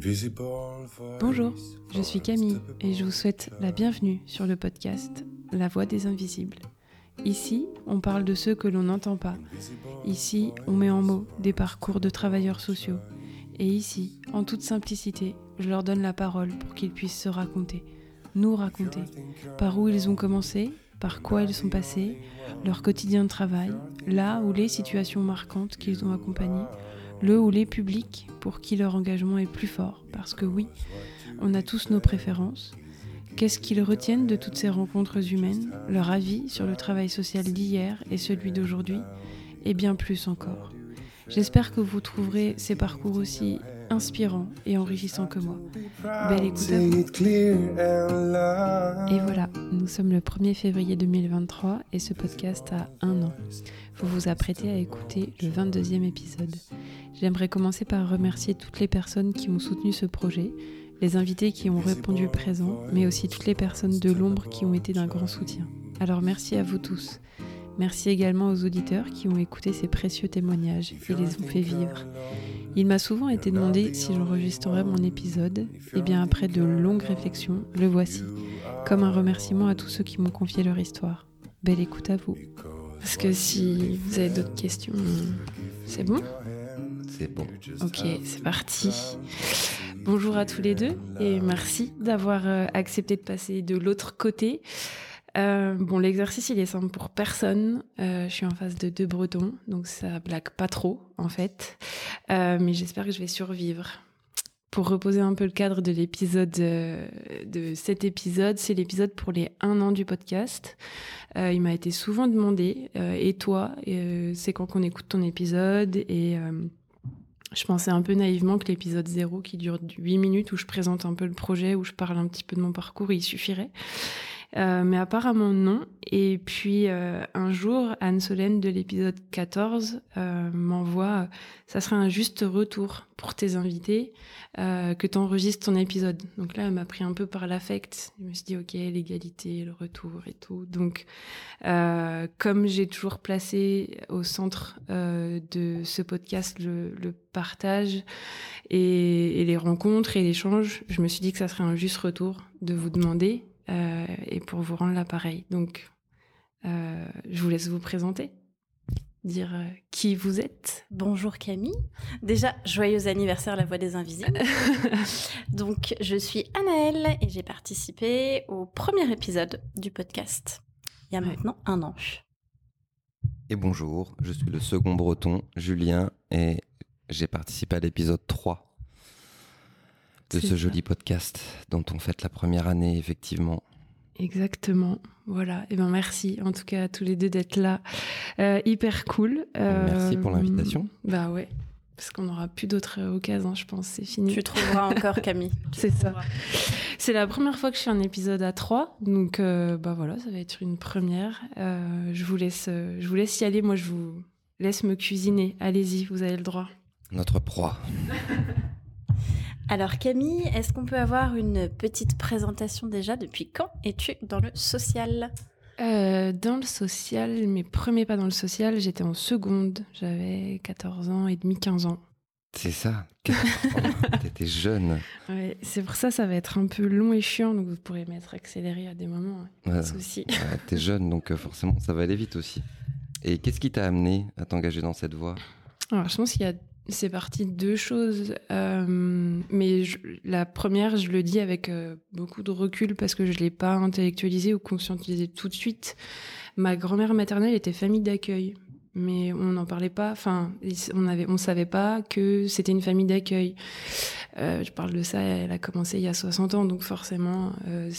Bonjour, je suis Camille et je vous souhaite la bienvenue sur le podcast La Voix des Invisibles. Ici, on parle de ceux que l'on n'entend pas. Ici, on met en mots des parcours de travailleurs sociaux. Et ici, en toute simplicité, je leur donne la parole pour qu'ils puissent se raconter, nous raconter, par où ils ont commencé, par quoi ils sont passés, leur quotidien de travail, là ou les situations marquantes qu'ils ont accompagnées, le ou les publics pour qui leur engagement est plus fort. Parce que oui, on a tous nos préférences. Qu'est-ce qu'ils retiennent de toutes ces rencontres humaines, leur avis sur le travail social d'hier et celui d'aujourd'hui, et bien plus encore. J'espère que vous trouverez ces parcours aussi inspirants et enrichissants que moi. Belle écoute à vous. Et voilà, nous sommes le 1er février 2023 et ce podcast a 1 an. Vous vous apprêtez à écouter le 22e épisode. J'aimerais commencer par remercier toutes les personnes qui ont soutenu ce projet, les invités qui ont répondu présents, mais aussi toutes les personnes de l'ombre qui ont été d'un grand soutien. Alors merci à vous tous. Merci également aux auditeurs qui ont écouté ces précieux témoignages et les ont fait vivre. Il m'a souvent été demandé si j'enregistrerais mon épisode, et bien après de longues réflexions, le voici, comme un remerciement à tous ceux qui m'ont confié leur histoire. Belle écoute à vous. Parce que si vous avez d'autres questions, c'est bon ? C'est bon. Ok, c'est parti. Bonjour à tous les deux et merci d'avoir accepté de passer de l'autre côté. L'exercice il est simple pour personne. Je suis en face de 2 Bretons, donc ça blague pas trop en fait. Mais j'espère que je vais survivre. Pour reposer un peu le cadre de l'épisode, de cet épisode, c'est l'épisode pour les 1 an du podcast. Il m'a été souvent demandé, et toi, c'est quand qu'on écoute ton épisode ? Et je pensais un peu naïvement que l'épisode 0, qui dure 8 minutes, où je présente un peu le projet, où je parle un petit peu de mon parcours, il suffirait. Mais apparemment non. Et puis un jour, Anne-Solène de l'épisode 14 m'envoie ça serait un juste retour pour tes invités que tu enregistres ton épisode. Donc là, elle m'a pris un peu par l'affect. Je me suis dit ok, l'égalité, le retour et tout. Donc comme j'ai toujours placé au centre de ce podcast le partage et les rencontres et l'échange, je me suis dit que ça serait un juste retour de vous demander et pour vous rendre l'appareil. Donc, je vous laisse vous présenter, dire qui vous êtes. Bonjour Camille. Déjà, joyeux anniversaire La Voix des Invisibles. Donc, je suis Anaëlle et j'ai participé au premier épisode du podcast, il y a maintenant 1 an. Et bonjour, je suis le second Breton, Julien, et j'ai participé à l'épisode 3 de ce joli podcast dont on fête la première année, effectivement. Exactement, voilà. Et merci en tout cas à tous les deux d'être là. Hyper cool. Merci pour l'invitation. Bah ouais, parce qu'on n'aura plus d'autres occasions, je pense, c'est fini. Tu trouveras encore Camille. C'est ça. C'est la première fois que je fais un épisode à 3, donc voilà, ça va être une première. Je vous laisse y aller, moi je vous laisse me cuisiner. Allez-y, vous avez le droit. Notre proie. Alors Camille, est-ce qu'on peut avoir une petite présentation déjà ? Depuis quand es-tu dans le social ? Dans le social, mes premiers pas dans le social, j'étais en seconde. J'avais 14 ans et demi, 15 ans. C'est ça, t'étais jeune. Ouais, c'est pour ça va être un peu long et chiant, donc vous pourrez m'être accéléré à des moments, pas de souci. Ouais, t'es jeune, donc forcément ça va aller vite aussi. Et qu'est-ce qui t'a amené à t'engager dans cette voie ? Alors, je pense c'est parti de 2 choses, mais la première, je le dis avec beaucoup de recul parce que je l'ai pas intellectualisé ou conscientisé tout de suite. Ma grand-mère maternelle était famille d'accueil, mais on n'en parlait pas. Enfin, on savait pas que c'était une famille d'accueil. Je parle de ça, elle a commencé il y a 60 ans, donc forcément,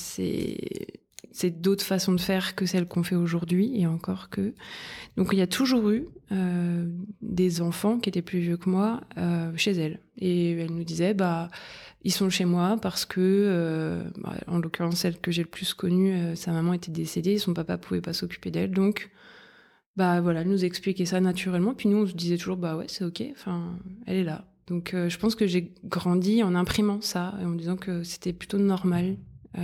c'est d'autres façons de faire que celles qu'on fait aujourd'hui, et encore que. Donc il y a toujours eu des enfants qui étaient plus vieux que moi chez elle. Et elle nous disait, ils sont chez moi parce que, en l'occurrence celle que j'ai le plus connue, sa maman était décédée, son papa pouvait pas s'occuper d'elle, donc elle nous expliquait ça naturellement. Puis nous on se disait toujours, ouais c'est ok, enfin elle est là. Donc je pense que j'ai grandi en imprimant ça, et en me disant que c'était plutôt normal.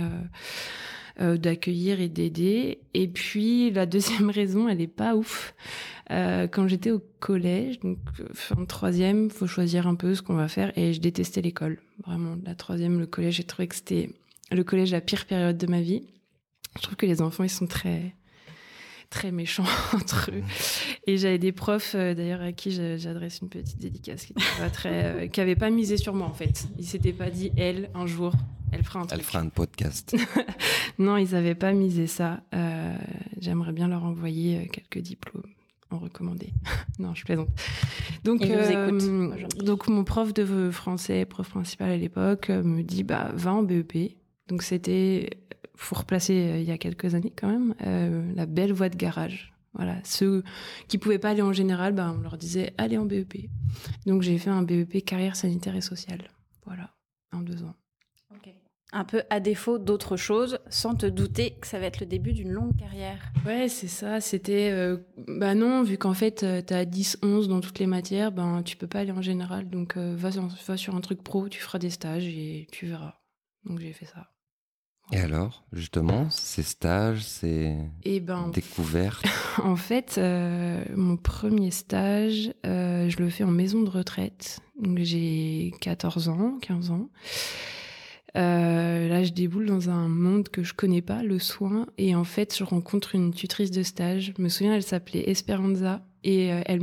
D'accueillir et d'aider. Et puis la deuxième raison, elle est pas ouf. Quand j'étais au collège, donc en 3e, faut choisir un peu ce qu'on va faire, et je détestais l'école. Vraiment, la troisième, le collège, j'ai trouvé que c'était le collège la pire période de ma vie. Je trouve que les enfants, ils sont très, très méchants entre eux. Et j'avais des profs, d'ailleurs, à qui j'adresse une petite dédicace, qui n'avaient pas misé sur moi, en fait. Ils ne s'étaient pas dit, elle, un jour, elle fera un truc. Elle fera un podcast. Non, ils n'avaient pas misé ça. J'aimerais bien leur envoyer quelques diplômes en recommandé. Non, je plaisante. Donc, ils nous écoutent aujourd'hui. Donc, mon prof de français, prof principal à l'époque, me dit, va en BEP. Donc, c'était, faut replacer il y a quelques années quand même, la belle voie de garage. Voilà, ceux qui pouvaient pas aller en général, on leur disait, allez en BEP. Donc, j'ai fait un BEP carrière sanitaire et sociale. Voilà, en 2 ans. Ok. Un peu à défaut d'autre chose, sans te douter que ça va être le début d'une longue carrière. Ouais, c'est ça. C'était... non, vu qu'en fait, t'as 10, 11 dans toutes les matières, tu peux pas aller en général. Donc, va sur un truc pro, tu feras des stages et tu verras. Donc, j'ai fait ça. Et alors, justement, ces stages, ces découvertes? En fait, mon premier stage, je le fais en maison de retraite. Donc, j'ai 14 ans, 15 ans. Là, je déboule dans un monde que je connais pas, le soin. Et en fait, je rencontre une tutrice de stage. Je me souviens, elle s'appelait Esperanza. Et elle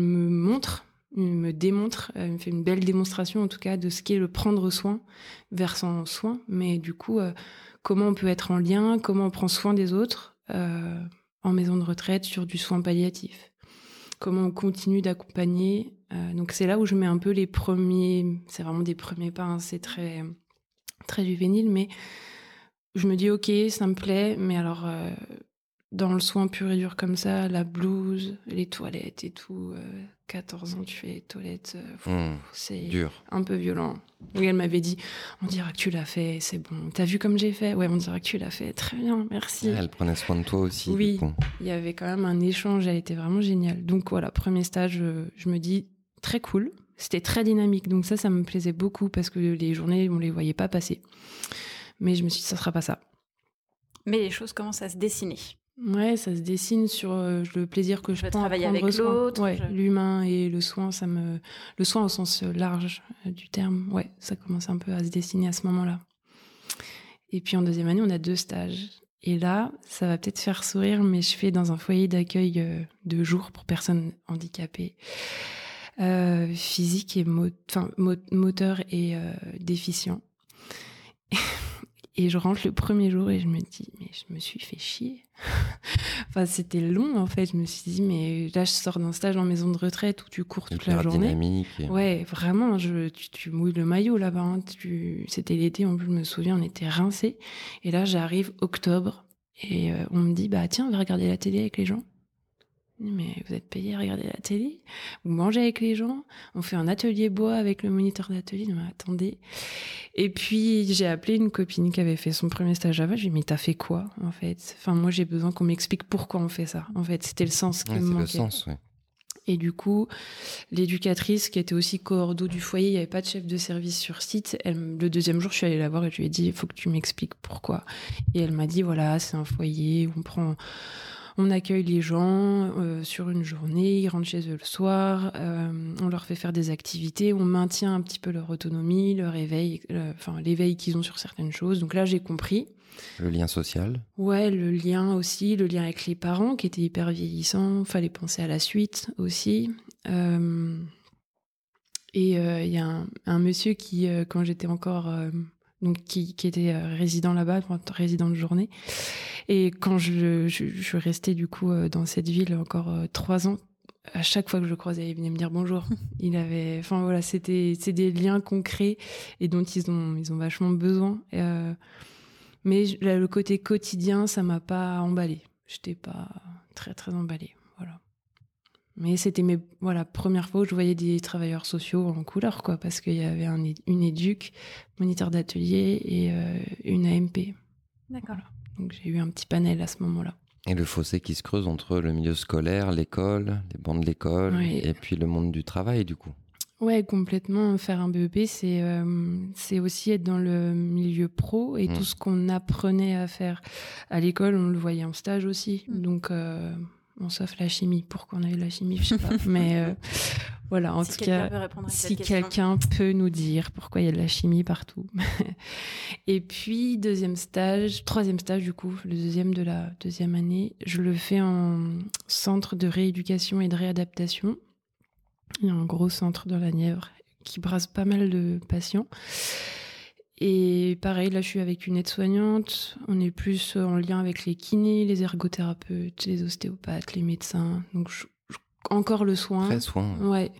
me démontre, elle me fait une belle démonstration, en tout cas, de ce qu'est le prendre soin, versant soin. Mais du coup, comment on peut être en lien, comment on prend soin des autres en maison de retraite sur du soin palliatif. Comment on continue d'accompagner. Donc, c'est là où je mets un peu les premiers... C'est vraiment des premiers pas, hein, c'est très juvénile, mais je me dis ok, ça me plaît, mais alors dans le soin pur et dur comme ça, la blouse, les toilettes et tout, 14 ans tu fais les toilettes, c'est dur. Un peu violent. Oui, elle m'avait dit, on dira que tu l'as fait, c'est bon, t'as vu comme j'ai fait? Ouais, on dira que tu l'as fait, très bien, merci. Elle prenait soin de toi aussi. Oui, il y avait quand même un échange, elle était vraiment géniale. Donc voilà, premier stage, je me dis, très cool. C'était très dynamique, donc ça me plaisait beaucoup parce que les journées, on les voyait pas passer. Mais je me suis dit, ça sera pas ça. Mais les choses commencent à se dessiner. Ouais, ça se dessine sur le plaisir que je prends à travailler prendre avec soin. l'autre. Ouais, l'humain et le soin, le soin au sens large du terme. Ouais, ça commence un peu à se dessiner à ce moment-là. Et puis en deuxième année, on a 2 stages. Et là, ça va peut-être faire sourire, mais je fais dans un foyer d'accueil de jour pour personnes handicapées. Physique et moteur et déficient. Et je rentre le premier jour et je me dis, mais je me suis fait chier. Enfin, c'était long en fait. Je me suis dit, mais là, je sors d'un stage en maison de retraite où tu cours toute la journée. Dynamique. Ouais, vraiment, tu mouilles le maillot là-bas. Hein. C'était l'été, en plus, je me souviens, on était rincés. Et là, j'arrive octobre et on me dit, tiens, on va regarder la télé avec les gens. Mais vous êtes payé à regarder la télé, vous mangez avec les gens, on fait un atelier bois avec le moniteur d'atelier. Mais attendez. Et puis j'ai appelé une copine qui avait fait son premier stage Java. Je lui ai dit, mais t'as fait quoi en fait? Enfin, moi j'ai besoin qu'on m'explique pourquoi on fait ça. En fait, c'était le sens qui me manquait. C'est le sens, oui. Et du coup, l'éducatrice qui était aussi coordo du foyer, il n'y avait pas de chef de service sur site. Le deuxième jour, je suis allée la voir et je lui ai dit, il faut que tu m'expliques pourquoi. Et elle m'a dit, voilà, c'est un foyer où on accueille les gens sur une journée, ils rentrent chez eux le soir, on leur fait faire des activités, on maintient un petit peu leur autonomie, leur éveil, l'éveil qu'ils ont sur certaines choses. Donc là, j'ai compris. Le lien social. Ouais, le lien aussi, le lien avec les parents qui étaient hyper vieillissants, fallait penser à la suite aussi. Et il y a un monsieur qui, quand j'étais encore... donc qui était résident là-bas, résident de journée. Et quand je suis restée du coup dans cette ville encore 3 ans, à chaque fois que je le croisais, il venait me dire bonjour. C'est des liens concrets et dont ils ont vachement besoin. Mais là, le côté quotidien, ça m'a pas emballée. J'étais pas très très emballée, voilà. Mais c'était première fois où je voyais des travailleurs sociaux en couleur, quoi, parce qu'il y avait une éduc, moniteur d'atelier et une AMP. D'accord. Voilà. Donc j'ai eu un petit panel à ce moment-là. Et le fossé qui se creuse entre le milieu scolaire, l'école, les bancs de l'école, et puis le monde du travail, du coup. Ouais, complètement. Faire un BEP, c'est aussi être dans le milieu pro et tout ce qu'on apprenait à faire à l'école, on le voyait en stage aussi. Donc, sauf la chimie. Pourquoi on a eu la chimie, je sais pas. Mais Voilà, en si tout cas, si quelqu'un peut nous dire pourquoi il y a de la chimie partout. Et puis, troisième stage du coup, le deuxième de la deuxième année, je le fais en centre de rééducation et de réadaptation. Il y a un gros centre dans la Nièvre qui brasse pas mal de patients. Et pareil, là, je suis avec une aide-soignante. On est plus en lien avec les kinés, les ergothérapeutes, les ostéopathes, les médecins. Donc, encore le soin. Très soin. Ouais.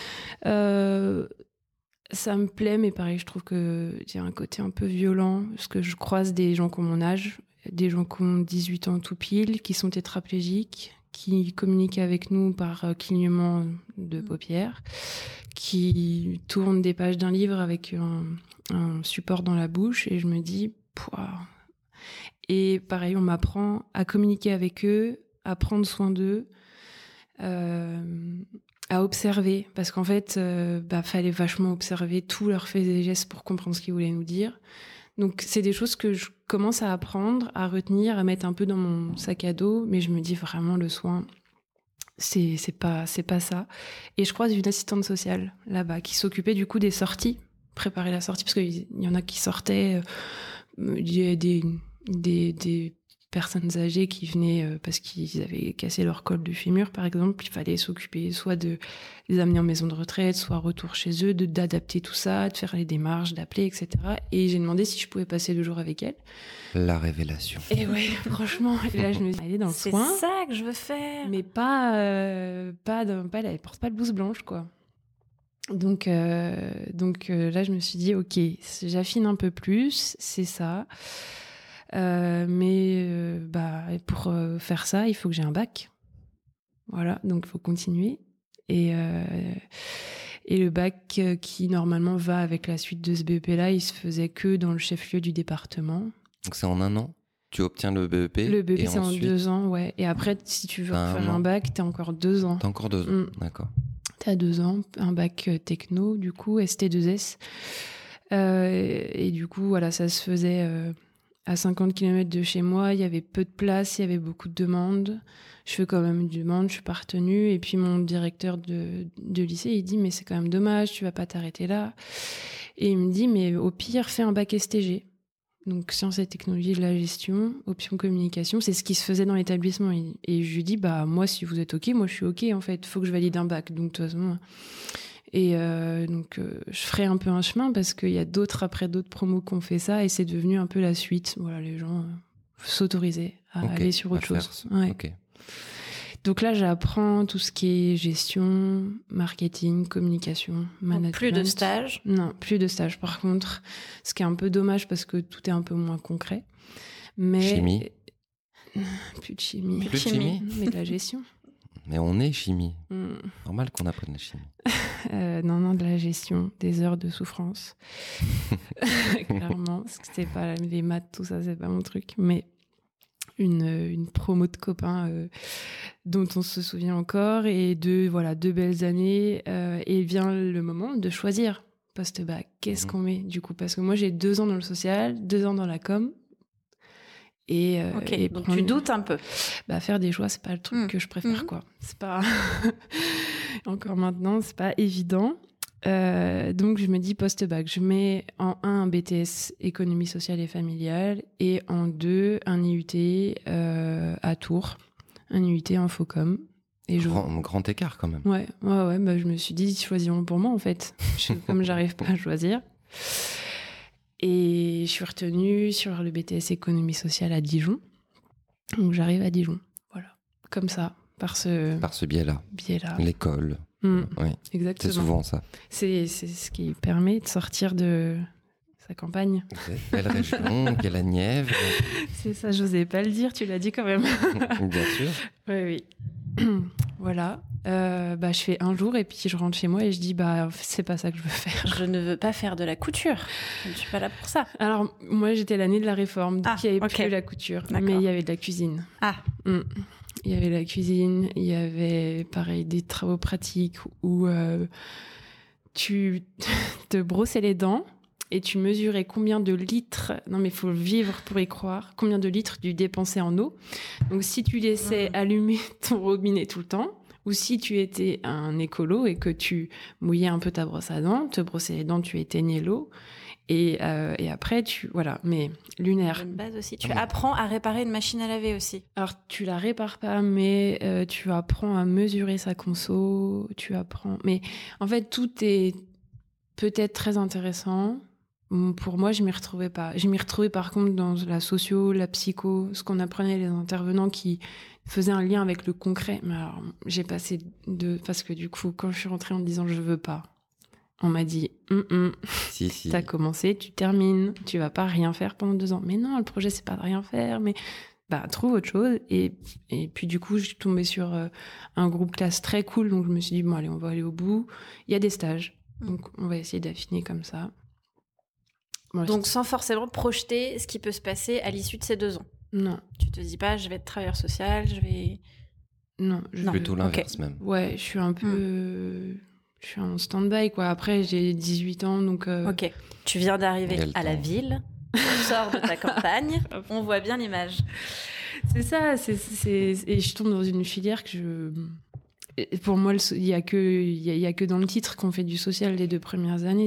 Ça me plaît, mais pareil, je trouve qu'il y a un côté un peu violent, parce que je croise des gens qui ont mon âge, des gens qui ont 18 ans tout pile, qui sont tétraplégiques, qui communiquent avec nous par clignement de paupières, qui tournent des pages d'un livre avec un support dans la bouche, et je me dis, pouah. Et pareil, on m'apprend à communiquer avec eux, à prendre soin d'eux, à observer, parce qu'en fait, fallait vachement observer tous leurs faits et gestes pour comprendre ce qu'ils voulaient nous dire. Donc, c'est des choses que je commence à apprendre, à retenir, à mettre un peu dans mon sac à dos, mais je me dis vraiment, le soin, c'est pas ça. Et je croise une assistante sociale là-bas qui s'occupait du coup des sorties, préparer la sortie, parce qu'il y en a qui sortaient, des personnes âgées qui venaient parce qu'ils avaient cassé leur col de fémur, par exemple. Il fallait s'occuper soit de les amener en maison de retraite, soit retour chez eux, d'adapter tout ça, de faire les démarches, d'appeler, etc. Et j'ai demandé si je pouvais passer 2 jours avec elle. La révélation. Et ouais, franchement. Et là, je me suis dit, dans le soin. C'est ça que je veux faire. Mais elle porte pas de blouse blanche, quoi. Donc là, je me suis dit, ok, j'affine un peu plus, c'est ça. Mais pour faire ça, il faut que j'ai un bac. Voilà, donc il faut continuer. Et le bac qui, normalement, va avec la suite de ce BEP-là, il se faisait que dans le chef-lieu du département. Donc c'est en 1 an? Tu obtiens le BEP? Le BEP, et c'est ensuite... en 2 ans, ouais. Et après, si tu veux faire un bac, t'as encore 2 ans. T'as encore 2 ans, d'accord. T'as 2 ans, un bac techno, du coup, ST2S. Et du coup, voilà, ça se faisait... à 50 km de chez moi, il y avait peu de place, il y avait beaucoup de demandes. Je fais quand même une demande, je suis pas retenue. Et puis mon directeur de lycée, il dit « Mais c'est quand même dommage, tu vas pas t'arrêter là. » Et il me dit « Mais au pire, fais un bac STG. » Donc sciences et technologies de la gestion, option communication, c'est ce qui se faisait dans l'établissement. Et je lui dis « Moi, si vous êtes OK, moi je suis OK en fait. Il faut que je valide un bac. » Donc de toute façon... Et je ferai un peu un chemin parce qu'il y a d'autres promos qui ont fait ça et c'est devenu un peu la suite. Voilà, les gens s'autorisaient à aller sur autre chose. Ouais. Okay. Donc là, j'apprends tout ce qui est gestion, marketing, communication, management. Donc plus de stage? Non, plus de stage. Par contre, ce qui est un peu dommage parce que tout est un peu moins concret. Mais... Chimie? Plus de chimie. Plus de chimie? Mais de la gestion. Mais on est chimie. Normal qu'on apprenne la chimie. Non, de la gestion, des heures de souffrance. Clairement, parce que c'est pas les maths, tout ça, c'est pas mon truc. Mais une promo de copains dont on se souvient encore. Et 2 belles années. Et vient le moment de choisir post-bac. Qu'est-ce qu'on met, du coup? Parce que moi, j'ai 2 ans dans le social, 2 ans dans la com. Et donc tu doutes un peu. Faire des choix, c'est pas le truc que je préfère, quoi. C'est pas... Encore maintenant, c'est pas évident. Donc, je me dis post-bac. Je mets en 1 un BTS économie sociale et familiale et en 2 un IUT à Tours. Un IUT infocom. Et grand écart, quand même. Ouais. Je me suis dit, choisiront pour moi, en fait. Comme j'arrive pas à choisir. Et je suis retenue sur le BTS économie sociale à Dijon. Donc j'arrive à Dijon. Voilà. Comme ça. Par ce biais-là. L'école. Oui, C'est exactement. souvent ça. C'est ce qui permet de sortir de sa campagne. Belle région, qu'est la Nièvre. C'est ça, j'osais pas le dire, tu l'as dit quand même. Bien sûr. Oui. Voilà. Je fais 1 jour et puis je rentre chez moi et je dis c'est pas ça que je veux faire. Je ne veux pas faire de la couture. Je ne suis pas là pour ça. Alors moi j'étais l'année de la réforme, donc il n'y avait plus la couture, mais il y avait de la cuisine. Il y avait la cuisine, il y avait pareil des travaux pratiques où tu te brossais les dents et tu mesurais combien de litres, non mais il faut le vivre pour y croire, combien de litres tu dépensais en eau. Donc si tu laissais allumer ton robinet tout le temps, Ou si tu étais un écolo et que tu mouillais un peu ta brosse à dents, te brossais les dents, tu éteignais l'eau. Et après, voilà. Mais lunaire. Une base aussi. Tu apprends à réparer une machine à laver aussi. Alors, tu la répares pas, mais tu apprends à mesurer sa conso. Tu apprends. Mais en fait, tout est peut-être très intéressant. Pour moi, je m'y retrouvais pas. Je m'y retrouvais par contre dans la socio, la psycho, ce qu'on apprenait les intervenants qui faisaient un lien avec le concret. Mais alors, j'ai passé parce que du coup, quand je suis rentrée en me disant je veux pas, on m'a dit Si. T'as commencé, tu termines, tu vas pas rien faire pendant 2 ans. Mais non, le projet c'est pas de rien faire, mais trouve autre chose. Et puis du coup, je suis tombée sur un groupe classe très cool, donc je me suis dit bon allez, on va aller au bout. Il y a des stages, donc on va essayer d'affiner comme ça. Moi, donc sans forcément projeter ce qui peut se passer à l'issue de ces 2 ans. Non. Tu te dis pas je vais être travailleur social, je vais... Non. Plutôt l'inverse même. Ouais, je suis un peu... Je suis en stand-by, quoi. Après, j'ai 18 ans, donc... Ok. Tu viens d'arriver à la ville, tu sors de ta campagne, on voit bien l'image. C'est ça, et je tombe dans une filière que pour moi, il y a que dans le titre qu'on fait du social les 2 premières années.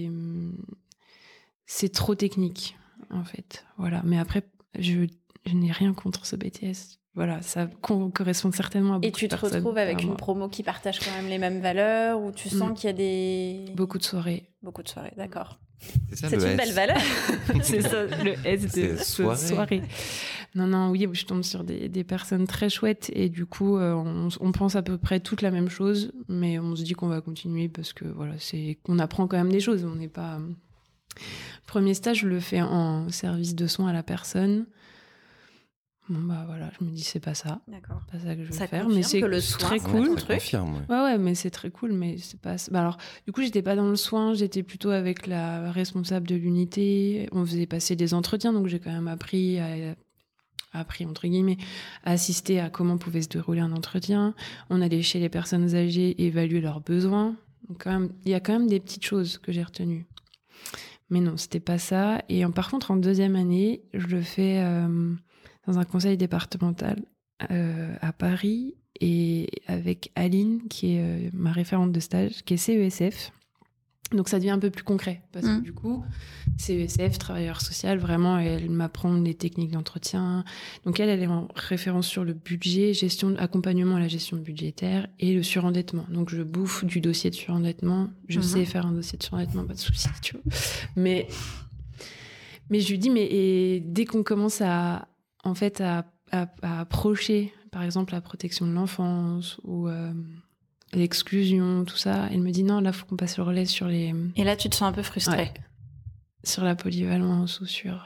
C'est trop technique, en fait. Voilà. Mais après, je n'ai rien contre ce BTS. Voilà, ça correspond certainement à beaucoup de personnes. Et tu te retrouves avec une promo qui partage quand même les mêmes valeurs, où tu sens qu'il y a des... Beaucoup de soirées. Beaucoup de soirées, d'accord. C'est une belle valeur. C'est ça, le S de soirée. Non, oui, je tombe sur des personnes très chouettes et du coup, on pense à peu près toute la même chose, mais on se dit qu'on va continuer parce que voilà, on apprend quand même des choses. On n'est pas... Premier stage, je le fais en service de soins à la personne. Bon voilà, je me dis c'est pas ça. D'accord. Pas ça que je veux ça faire, mais c'est très cool. Ça confirme, ouais, mais c'est très cool, mais c'est pas. Alors, du coup, j'étais pas dans le soin, j'étais plutôt avec la responsable de l'unité. On faisait passer des entretiens, donc j'ai quand même appris entre guillemets, à assister à comment pouvait se dérouler un entretien. On allait chez les personnes âgées évaluer leurs besoins. Donc il y a quand même des petites choses que j'ai retenues. Mais non, c'était pas ça. Et par contre, en 2e année, je le fais dans un conseil départemental à Paris et avec Aline, qui est ma référente de stage, qui est CESF. Donc ça devient un peu plus concret parce que du coup, CESF, travailleur social, vraiment, elle m'apprend les techniques d'entretien. Donc elle est en référence sur le budget, accompagnement à la gestion budgétaire et le surendettement. Donc je bouffe du dossier de surendettement. Je sais faire un dossier de surendettement, pas de souci, tu vois. Mais je lui dis, et dès qu'on commence à approcher, par exemple, la protection de l'enfance ou l'exclusion, tout ça, elle me dit non, là, il faut qu'on passe le relais sur les... Et là, tu te sens un peu frustrée. Ouais. Sur la polyvalence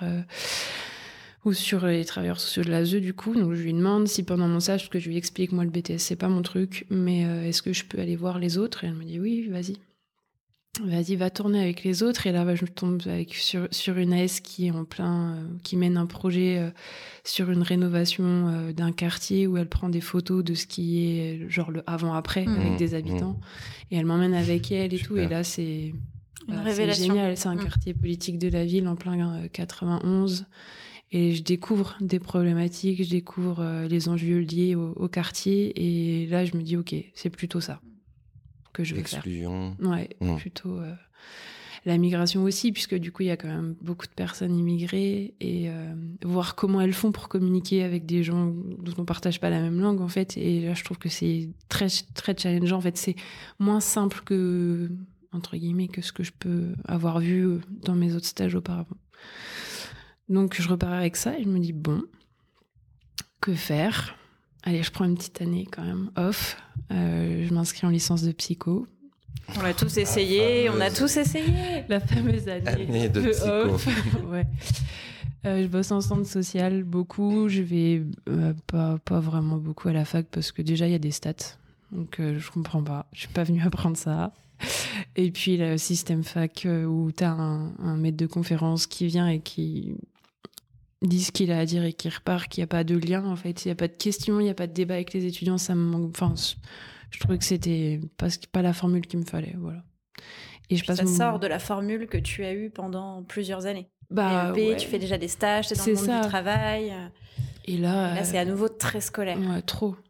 ou sur les travailleurs sociaux de l'ASE, du coup. Donc, je lui demande si pendant mon stage, parce que je lui explique, moi, le BTS, c'est pas mon truc, mais est-ce que je peux aller voir les autres ? Et elle me dit oui, vas-y. Vas-y, va tourner avec les autres. Et là, je tombe sur une AS qui est qui mène un projet sur une rénovation d'un quartier où elle prend des photos de ce qui est genre le avant-après avec des habitants. Et elle m'emmène avec elle et tout. Et là, c'est révélation. C'est génial. C'est un quartier politique de la ville en plein 91. Et je découvre des problématiques, je découvre les enjeux liés au quartier. Et là, je me dis, OK, c'est plutôt ça que je veux faire. L'exclusion. Ouais, plutôt la migration aussi, puisque du coup, il y a quand même beaucoup de personnes immigrées et voir comment elles font pour communiquer avec des gens dont on partage pas la même langue, en fait. Et là, je trouve que c'est très, très challengeant. En fait, c'est moins simple que, entre guillemets, que ce que je peux avoir vu dans mes autres stages auparavant. Donc, je repars avec ça et je me dis, bon, que faire ? Allez, je prends une petite année quand même off. Je m'inscris en licence de psycho. On l'a tous essayé, La fameuse année de psycho. off. Ouais. Je bosse en centre social beaucoup. Je vais pas vraiment beaucoup à la fac parce que déjà il y a des stats. Donc je comprends pas. Je suis pas venue apprendre ça. Et puis le système fac où t'as un maître de conférence qui vient et qui dit ce qu'il a à dire et qui repart, qu'il n'y a pas de lien en fait. Il n'y a pas de questions, il n'y a pas de débat avec les étudiants. Ça me manque. Enfin, je trouvais que c'était pas la formule qu'il me fallait. Voilà. Et ça sort de la formule que tu as eue pendant plusieurs années. Ouais. Tu fais déjà des stages, tu es dans le monde du travail. Et là c'est à nouveau très scolaire. Ouais, trop.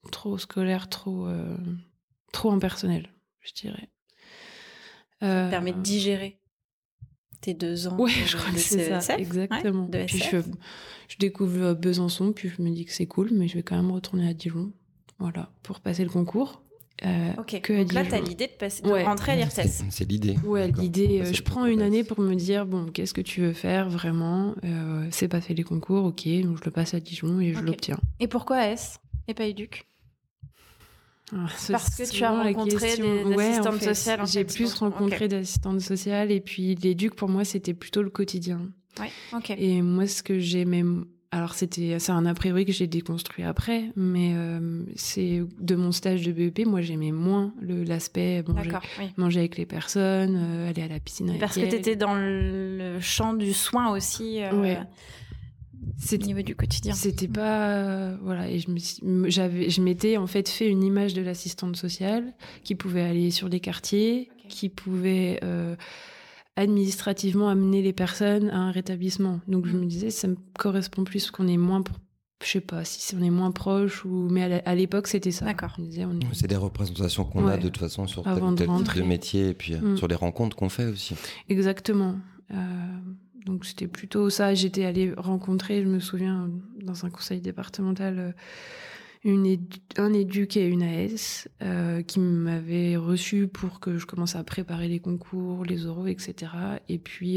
trop scolaire, trop impersonnel, je dirais. Ça te permet de digérer tes 2 ans. Ouais, je crois que c'est ça, CESF, exactement. de Puis SF. je découvre Besançon, puis je me dis que c'est cool, mais je vais quand même retourner à Dijon, voilà, pour passer le concours. Ok, que à donc là, Dijon. tu as l'idée de rentrer à l'IRTES. C'est l'idée. Ouais, D'accord. l'idée, Passer je le prends concours une année d'AS. pour me dire, bon, qu'est-ce que tu veux faire vraiment c'est passer les concours, ok, donc je le passe à Dijon et je Ok. l'obtiens. Et pourquoi AS et pas éduc? C'est Parce que tu as souvent la rencontré question. des Ouais, en assistantes fait, sociales, en j'ai fait, plus dans ton- rencontré ok. d'assistantes sociales et puis l'éduc, pour moi, c'était plutôt le quotidien. Ouais, ok. Et moi, ce que j'aimais... Alors, c'est un a priori que j'ai déconstruit après, mais c'est de mon stage de BEP, moi, j'aimais moins l'aspect D'accord, oui. manger avec les personnes, aller à la piscine avec Parce que elles. tu étais dans le champ du soin aussi, Ouais. au niveau du quotidien. C'était pas voilà, et je m'étais en fait une image de l'assistante sociale qui pouvait aller sur des quartiers, Ok. qui pouvait administrativement amener les personnes à un rétablissement. Donc je me disais ça me correspond plus qu'on est moins je sais pas si on est moins proche ou mais à l'époque c'était ça. D'accord. Je me disais, C'est des représentations qu'on a Ouais. de toute façon sur tel Avant ou de tel type rentrer. de métier et puis sur les rencontres qu'on fait aussi. Exactement. Donc c'était plutôt ça. J'étais allée rencontrer, je me souviens, dans un conseil départemental, un éduc et une AS qui m'avaient reçu pour que je commence à préparer les concours, les oraux, etc. Et puis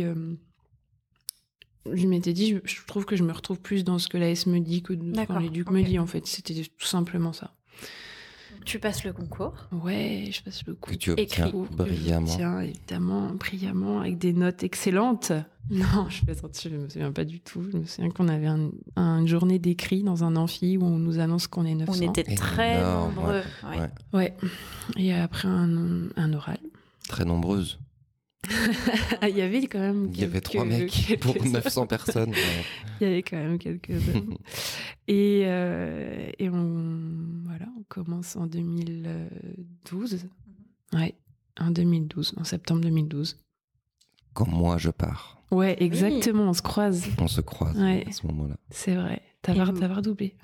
je m'étais dit, je trouve que je me retrouve plus dans ce que l'AS me dit que D'accord, quand l'éduc ok. me dit. En fait, c'était tout simplement ça. Tu passes le concours. Ouais, je passe le coup. Que tu obtiens brillamment. Tiens, évidemment, brillamment, avec des notes excellentes. Non, je plaisante, je me souviens pas du tout. Je me souviens qu'on avait une journée d'écrit dans un amphi où on nous annonce qu'on est 900. On était très Énorme, nombreux. ouais. Ouais. Ouais. Et après un oral. Très nombreuses. Il y avait quand même Il y avait 3 mecs pour 900 personnes. Ouais. Il y avait quand même quelques hommes. Et on commence en 2012. Ouais, en 2012, en septembre 2012. Quand moi je pars, Ouais, exactement, on se croise. on se croise Ouais. à ce moment-là. C'est vrai. T'as redoublé.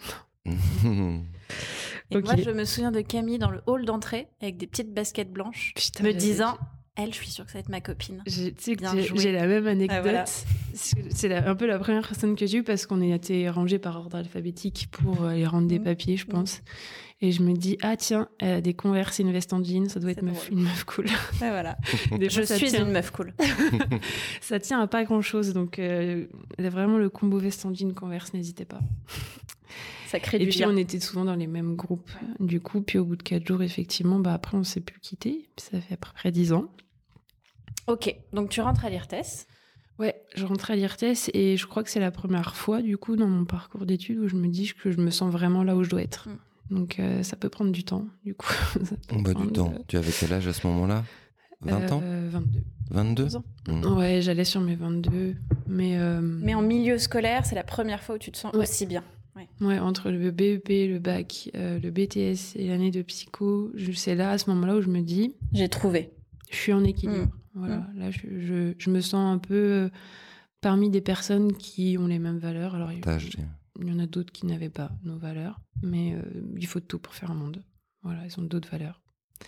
Et Ok. moi, je me souviens de Camille dans le hall d'entrée avec des petites baskets blanches, Putain, me j'avais- disant, elle, je suis sûre que ça va être ma copine. Tu sais que Bien joué. j'ai la même anecdote. Ah, voilà. C'est un peu la première personne que j'ai eue parce qu'on a été rangés par ordre alphabétique pour aller rendre des papiers, je pense. Et je me dis, ah tiens, elle a des Converse et une veste en jean, ça doit être C'est drôle. une meuf cool. Ouais, voilà. Des Je fois, ça suis tient. une meuf cool. Ça tient à pas grand-chose, donc vraiment le combo veste en jean Converse, n'hésitez pas. Ça crée Et du puis lien. on était souvent dans les mêmes groupes. Du coup, puis au bout de 4 jours, effectivement, après on s'est plus quittés. Puis ça fait à peu près 10 ans. Ok, donc tu rentres à l'IRTES. Ouais, je rentre à l'IRTES et je crois que c'est la première fois, du coup, dans mon parcours d'études où je me dis que je me sens vraiment là où je dois être. Donc ça peut prendre du temps, du coup. Ça peut Du prendre, temps. Tu avais quel âge à ce moment-là? 20 ans 22. 22 ans. Ouais, j'allais sur mes 22. Mais en milieu scolaire, c'est la première fois où tu te sens Ouais. aussi bien. ouais, entre le BEP, le bac, le BTS et l'année de psycho, c'est là, à ce moment-là, où je me dis, J'ai trouvé. je suis en équilibre. Voilà, là, je me sens un peu parmi des personnes qui ont les mêmes valeurs. Alors, il y en a d'autres qui n'avaient pas nos valeurs, mais il faut de tout pour faire un monde. Voilà, ils ont d'autres valeurs.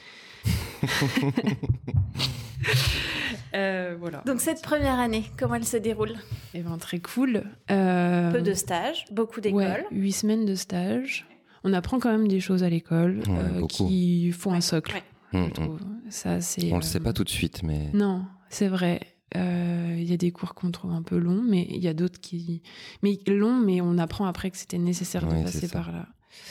Voilà. Donc cette première année, comment elle se déroule? Et ben, très cool. Peu de stages, beaucoup d'écoles. Ouais, 8 semaines de stage. On apprend quand même des choses à l'école beaucoup. qui font un socle, Ouais. je trouve. Ça, c'est, On le sait pas tout de suite, mais Non, c'est vrai. Il y a des cours qu'on trouve un peu longs, mais il y a d'autres qui... Mais longs, mais on apprend après que c'était nécessaire de Oui, passer c'est ça. par là.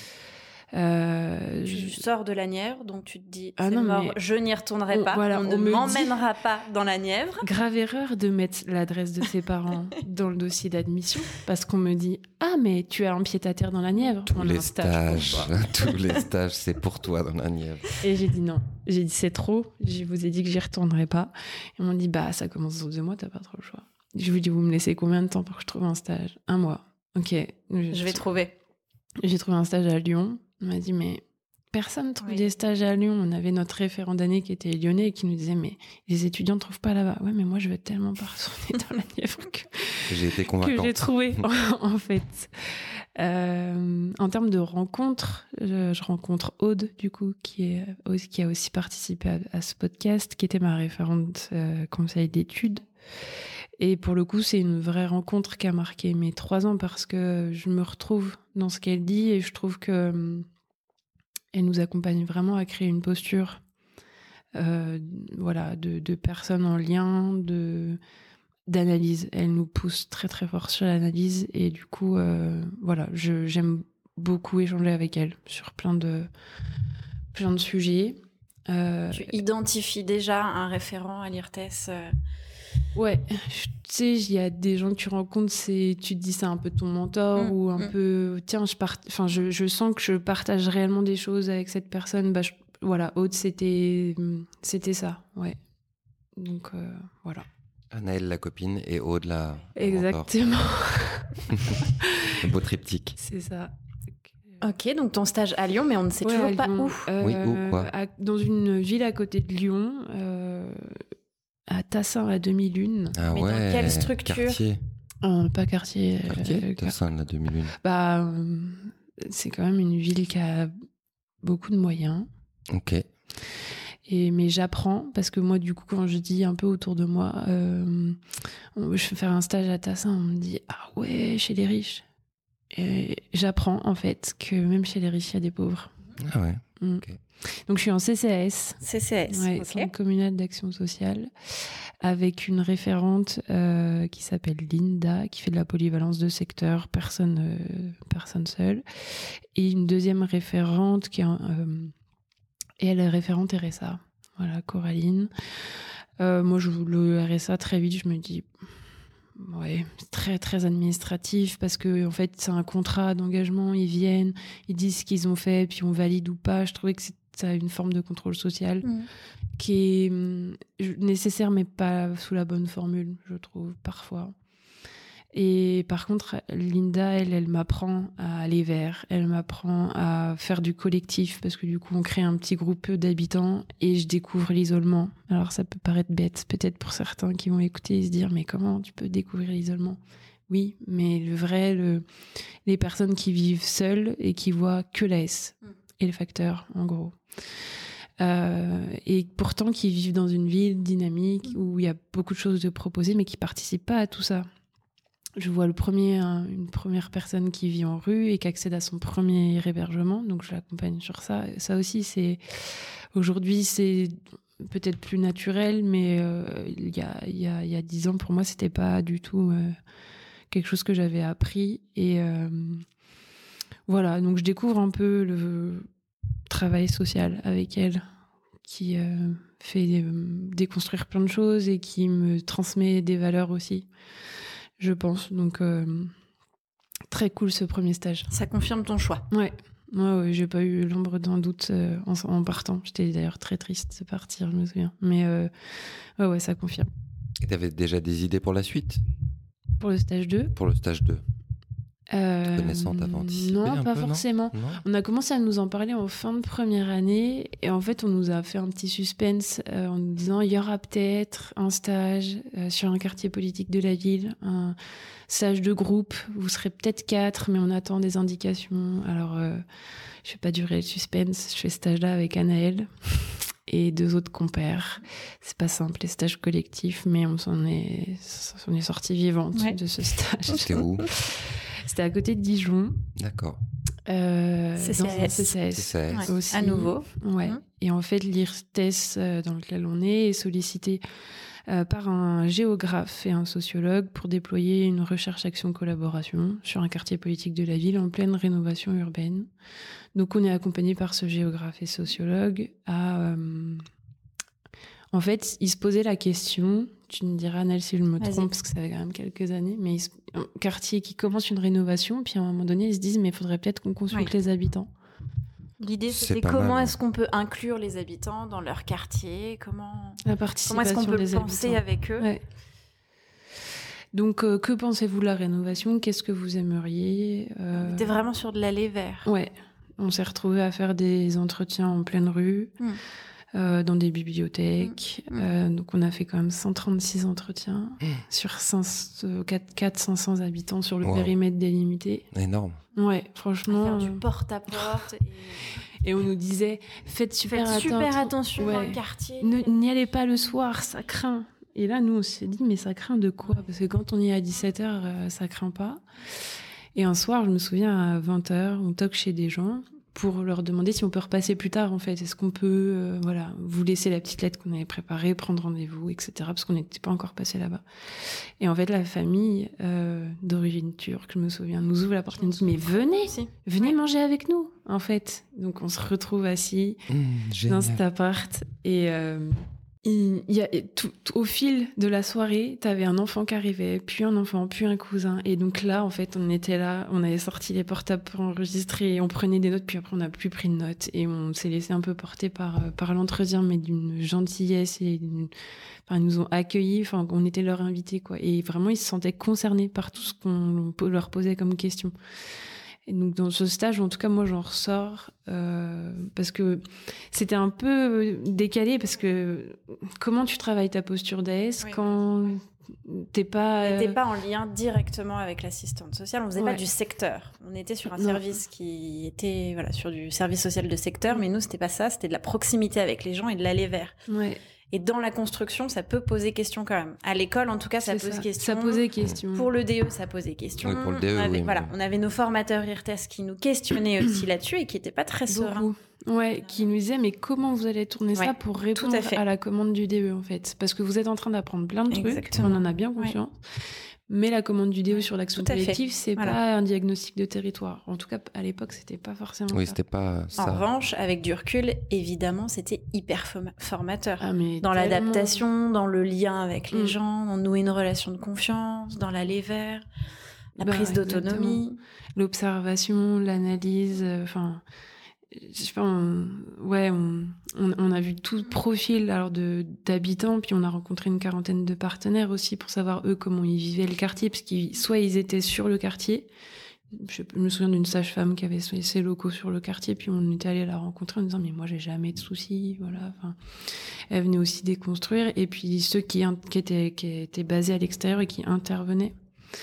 Tu sors de la Nièvre, donc tu te dis, Ah c'est non, mort, mais je n'y retournerai pas, voilà, on on ne me m'emmènera pas dans la Nièvre. Grave erreur de mettre l'adresse de ses parents dans le dossier d'admission, parce qu'on me dit « Ah, mais tu as un pied-à-terre dans la Nièvre ?» tous On a les un stage stages, pour toi. tous les stages, c'est pour toi dans la Nièvre. Et j'ai dit non. J'ai dit c'est trop. Je vous ai dit que j'y retournerai pas. Et on m'a dit bah ça commence dans 2 mois, t'as pas trop le choix. Je vous dis vous me laissez combien de temps pour que je trouve un stage? 1 mois. Ok. Je vais trouver. J'ai trouvé un stage à Lyon. On m'a dit mais personne trouve des stages à Lyon. On avait notre référent d'année qui était lyonnais et qui nous disait mais les étudiants ne trouvent pas là-bas. Ouais, mais moi je veux tellement pas retourner dans la Nièvre que j'ai été convaincante. Que j'ai trouvé en fait. En termes de rencontres, je rencontre Aude du coup qui a aussi participé à ce podcast, qui était ma référente conseil d'études. Et pour le coup, c'est une vraie rencontre qui a marqué mes 3 ans parce que je me retrouve dans ce qu'elle dit et je trouve que elle nous accompagne vraiment à créer une posture de personnes en lien, d'analyse. Elle nous pousse très très fort sur l'analyse et du coup, j'aime beaucoup échanger avec elle sur plein de sujets. Tu identifies déjà un référent à l'IRTES Ouais, tu sais, il y a des gens que tu rencontres, tu te dis c'est un peu ton mentor ou un peu, tiens, je sens que je partage réellement des choses avec cette personne. Aude, c'était ça, ouais. Donc, voilà. Anaëlle, la copine, et Aude, la Exactement. Un beau triptyque. C'est ça. Ok, donc ton stage à Lyon, mais on ne sait toujours pas où. Oui, où, quoi dans une ville à côté de Lyon, à Tassin, la demi-lune. Ah mais ouais, dans quelle structure? Quartier. Pas quartier. Tassin, la demi-lune. C'est quand même une ville qui a beaucoup de moyens. Ok. Mais j'apprends, parce que moi, du coup, quand je dis un peu autour de moi, je vais faire un stage à Tassin, on me dit « Ah ouais, chez les riches ». Et j'apprends, en fait, que même chez les riches, il y a des pauvres. Ah ouais, ok. Donc, je suis en CCAS. CCAS, ouais, Centre communal d'action sociale, avec une référente qui s'appelle Linda, qui fait de la polyvalence de secteur, personne seule, et une deuxième référente qui et elle est référente RSA. Voilà, Coraline. Moi, le RSA, très vite, je me dis, ouais, c'est très, très administratif parce que, en fait, c'est un contrat d'engagement. Ils viennent, ils disent ce qu'ils ont fait, puis on valide ou pas. Je trouvais que ça a une forme de contrôle social qui est nécessaire, mais pas sous la bonne formule, je trouve, parfois. Et par contre, Linda, elle m'apprend à aller vers, elle m'apprend à faire du collectif parce que du coup, on crée un petit groupe d'habitants et je découvre l'isolement. Alors, ça peut paraître bête, peut-être pour certains qui vont écouter et se dire « Mais comment tu peux découvrir l'isolement ?» Oui, mais les personnes qui vivent seules et qui voient que l'AS et le facteur, en gros. Et pourtant, qui vivent dans une ville dynamique où il y a beaucoup de choses de proposer, mais qui participent pas à tout ça. Je vois une première personne qui vit en rue et qui accède à son premier hébergement, donc je l'accompagne sur ça. Ça aussi, aujourd'hui, c'est peut-être plus naturel, mais il y a 10 ans, pour moi, c'était pas du tout quelque chose que j'avais appris. Et voilà, donc je découvre un peu le travail social avec elle, qui fait déconstruire plein de choses et qui me transmet des valeurs aussi. Je pense. Donc, très cool ce premier stage. Ça confirme ton choix. Ouais, j'ai pas eu l'ombre d'un doute en partant. J'étais d'ailleurs très triste de partir, je me souviens. Mais ouais, ça confirme. Et t'avais déjà des idées pour la suite ? Pour le stage 2 ? Pour le stage 2. Connaissant, t'avais anticipé non, pas peu, forcément. Non. On a commencé à nous en parler en fin de première année et en fait on nous a fait un petit suspense en nous disant il y aura peut-être un stage sur un quartier politique de la ville, un stage de groupe, vous serez peut-être 4 mais on attend des indications. Alors je vais pas durer le suspense, je fais ce stage-là avec Anaëlle et 2 autres compères. C'est pas simple les stages collectifs, mais on s'en est sortis vivantes de ce stage. C'était où ? C'était à côté de Dijon. D'accord. CCAS aussi. À nouveau. Ouais. Et en fait, l'IRTES dans lequel on est sollicité par un géographe et un sociologue pour déployer une recherche-action-collaboration sur un quartier politique de la ville en pleine rénovation urbaine. Donc, on est accompagné par ce géographe et sociologue En fait, il se posait la question, tu me diras, Nel, si je me trompe, parce que ça fait quand même quelques années, mais un quartier qui commence une rénovation, puis à un moment donné, ils se disent, mais il faudrait peut-être qu'on consulte les habitants. L'idée, c'était comment est-ce qu'on peut inclure les habitants dans leur quartier, comment est-ce qu'on peut penser avec eux. Donc, que pensez-vous de la rénovation ? Qu'est-ce que vous aimeriez On était vraiment sur de l'aller vers. Ouais. On s'est retrouvés à faire des entretiens en pleine rue, dans des bibliothèques. Donc on a fait quand même 136 entretiens sur 400-500 habitants sur le périmètre délimité. Énorme. Ouais, franchement. À faire du porte-à-porte. Et on nous disait, faites super attention dans le quartier. N'y allez pas le soir, ça craint. Et là, nous, on s'est dit, mais ça craint de quoi ? Parce que quand on y est à 17h, ça craint pas. Et un soir, je me souviens, à 20h, on toque chez des gens pour leur demander si on peut repasser plus tard, en fait. Est-ce qu'on peut vous laisser la petite lettre qu'on avait préparée, prendre rendez-vous, etc. Parce qu'on n'était pas encore passé là-bas. Et en fait, la famille d'origine turque, je me souviens, nous ouvre la porte et nous dit, mais venez manger avec nous, en fait. Donc, on se retrouve assis dans cet appart. Et il y a au fil de la soirée, t'avais un enfant qui arrivait, puis un enfant, puis un cousin. Et donc là, en fait, on était là, on avait sorti les portables pour enregistrer, on prenait des notes, puis après, on n'a plus pris de notes. Et on s'est laissé un peu porter par l'entretien, mais d'une gentillesse. Ils nous ont accueillis, on était leurs invités, quoi. Et vraiment, ils se sentaient concernés par tout ce qu'on leur posait comme question. Et donc dans ce stage, en tout cas moi j'en ressors parce que c'était un peu décalé, parce que comment tu travailles ta posture d'AS quand t'es pas... On n'était pas en lien directement avec l'assistante sociale, on faisait pas du secteur. On était sur un service qui était sur du service social de secteur, mais nous c'était pas ça, c'était de la proximité avec les gens et de l'aller vers. Ouais. Et dans la construction, ça peut poser question quand même. À l'école, en tout cas, ça pose question. Ça posait question. Pour le DE, ça posait question. Oui, pour le DE, on avait nos formateurs IRTES qui nous questionnaient aussi là-dessus et qui n'étaient pas très sereins. Ouais, qui nous disaient, mais comment vous allez tourner ça pour répondre à la commande du DE, en fait ? Parce que vous êtes en train d'apprendre plein de trucs, on en a bien conscience. Mais la commande du DE sur l'action collective, c'est pas un diagnostic de territoire. En tout cas, à l'époque, c'était pas forcément ça. C'était pas ça. En revanche, avec du recul, évidemment, c'était hyper formateur. Dans l'adaptation, dans le lien avec les gens, dans nouer une relation de confiance, dans l'aller vers, la prise d'autonomie. L'observation, l'analyse, je sais pas, on a vu tout le profil d'habitants, puis on a rencontré une quarantaine de partenaires aussi pour savoir eux comment ils vivaient le quartier, parce soit ils étaient sur le quartier. Je me souviens d'une sage-femme qui avait ses locaux sur le quartier, puis on était allé la rencontrer en disant mais moi j'ai jamais de soucis, voilà. Elle venait aussi déconstruire, et puis ceux qui étaient basés à l'extérieur et qui intervenaient.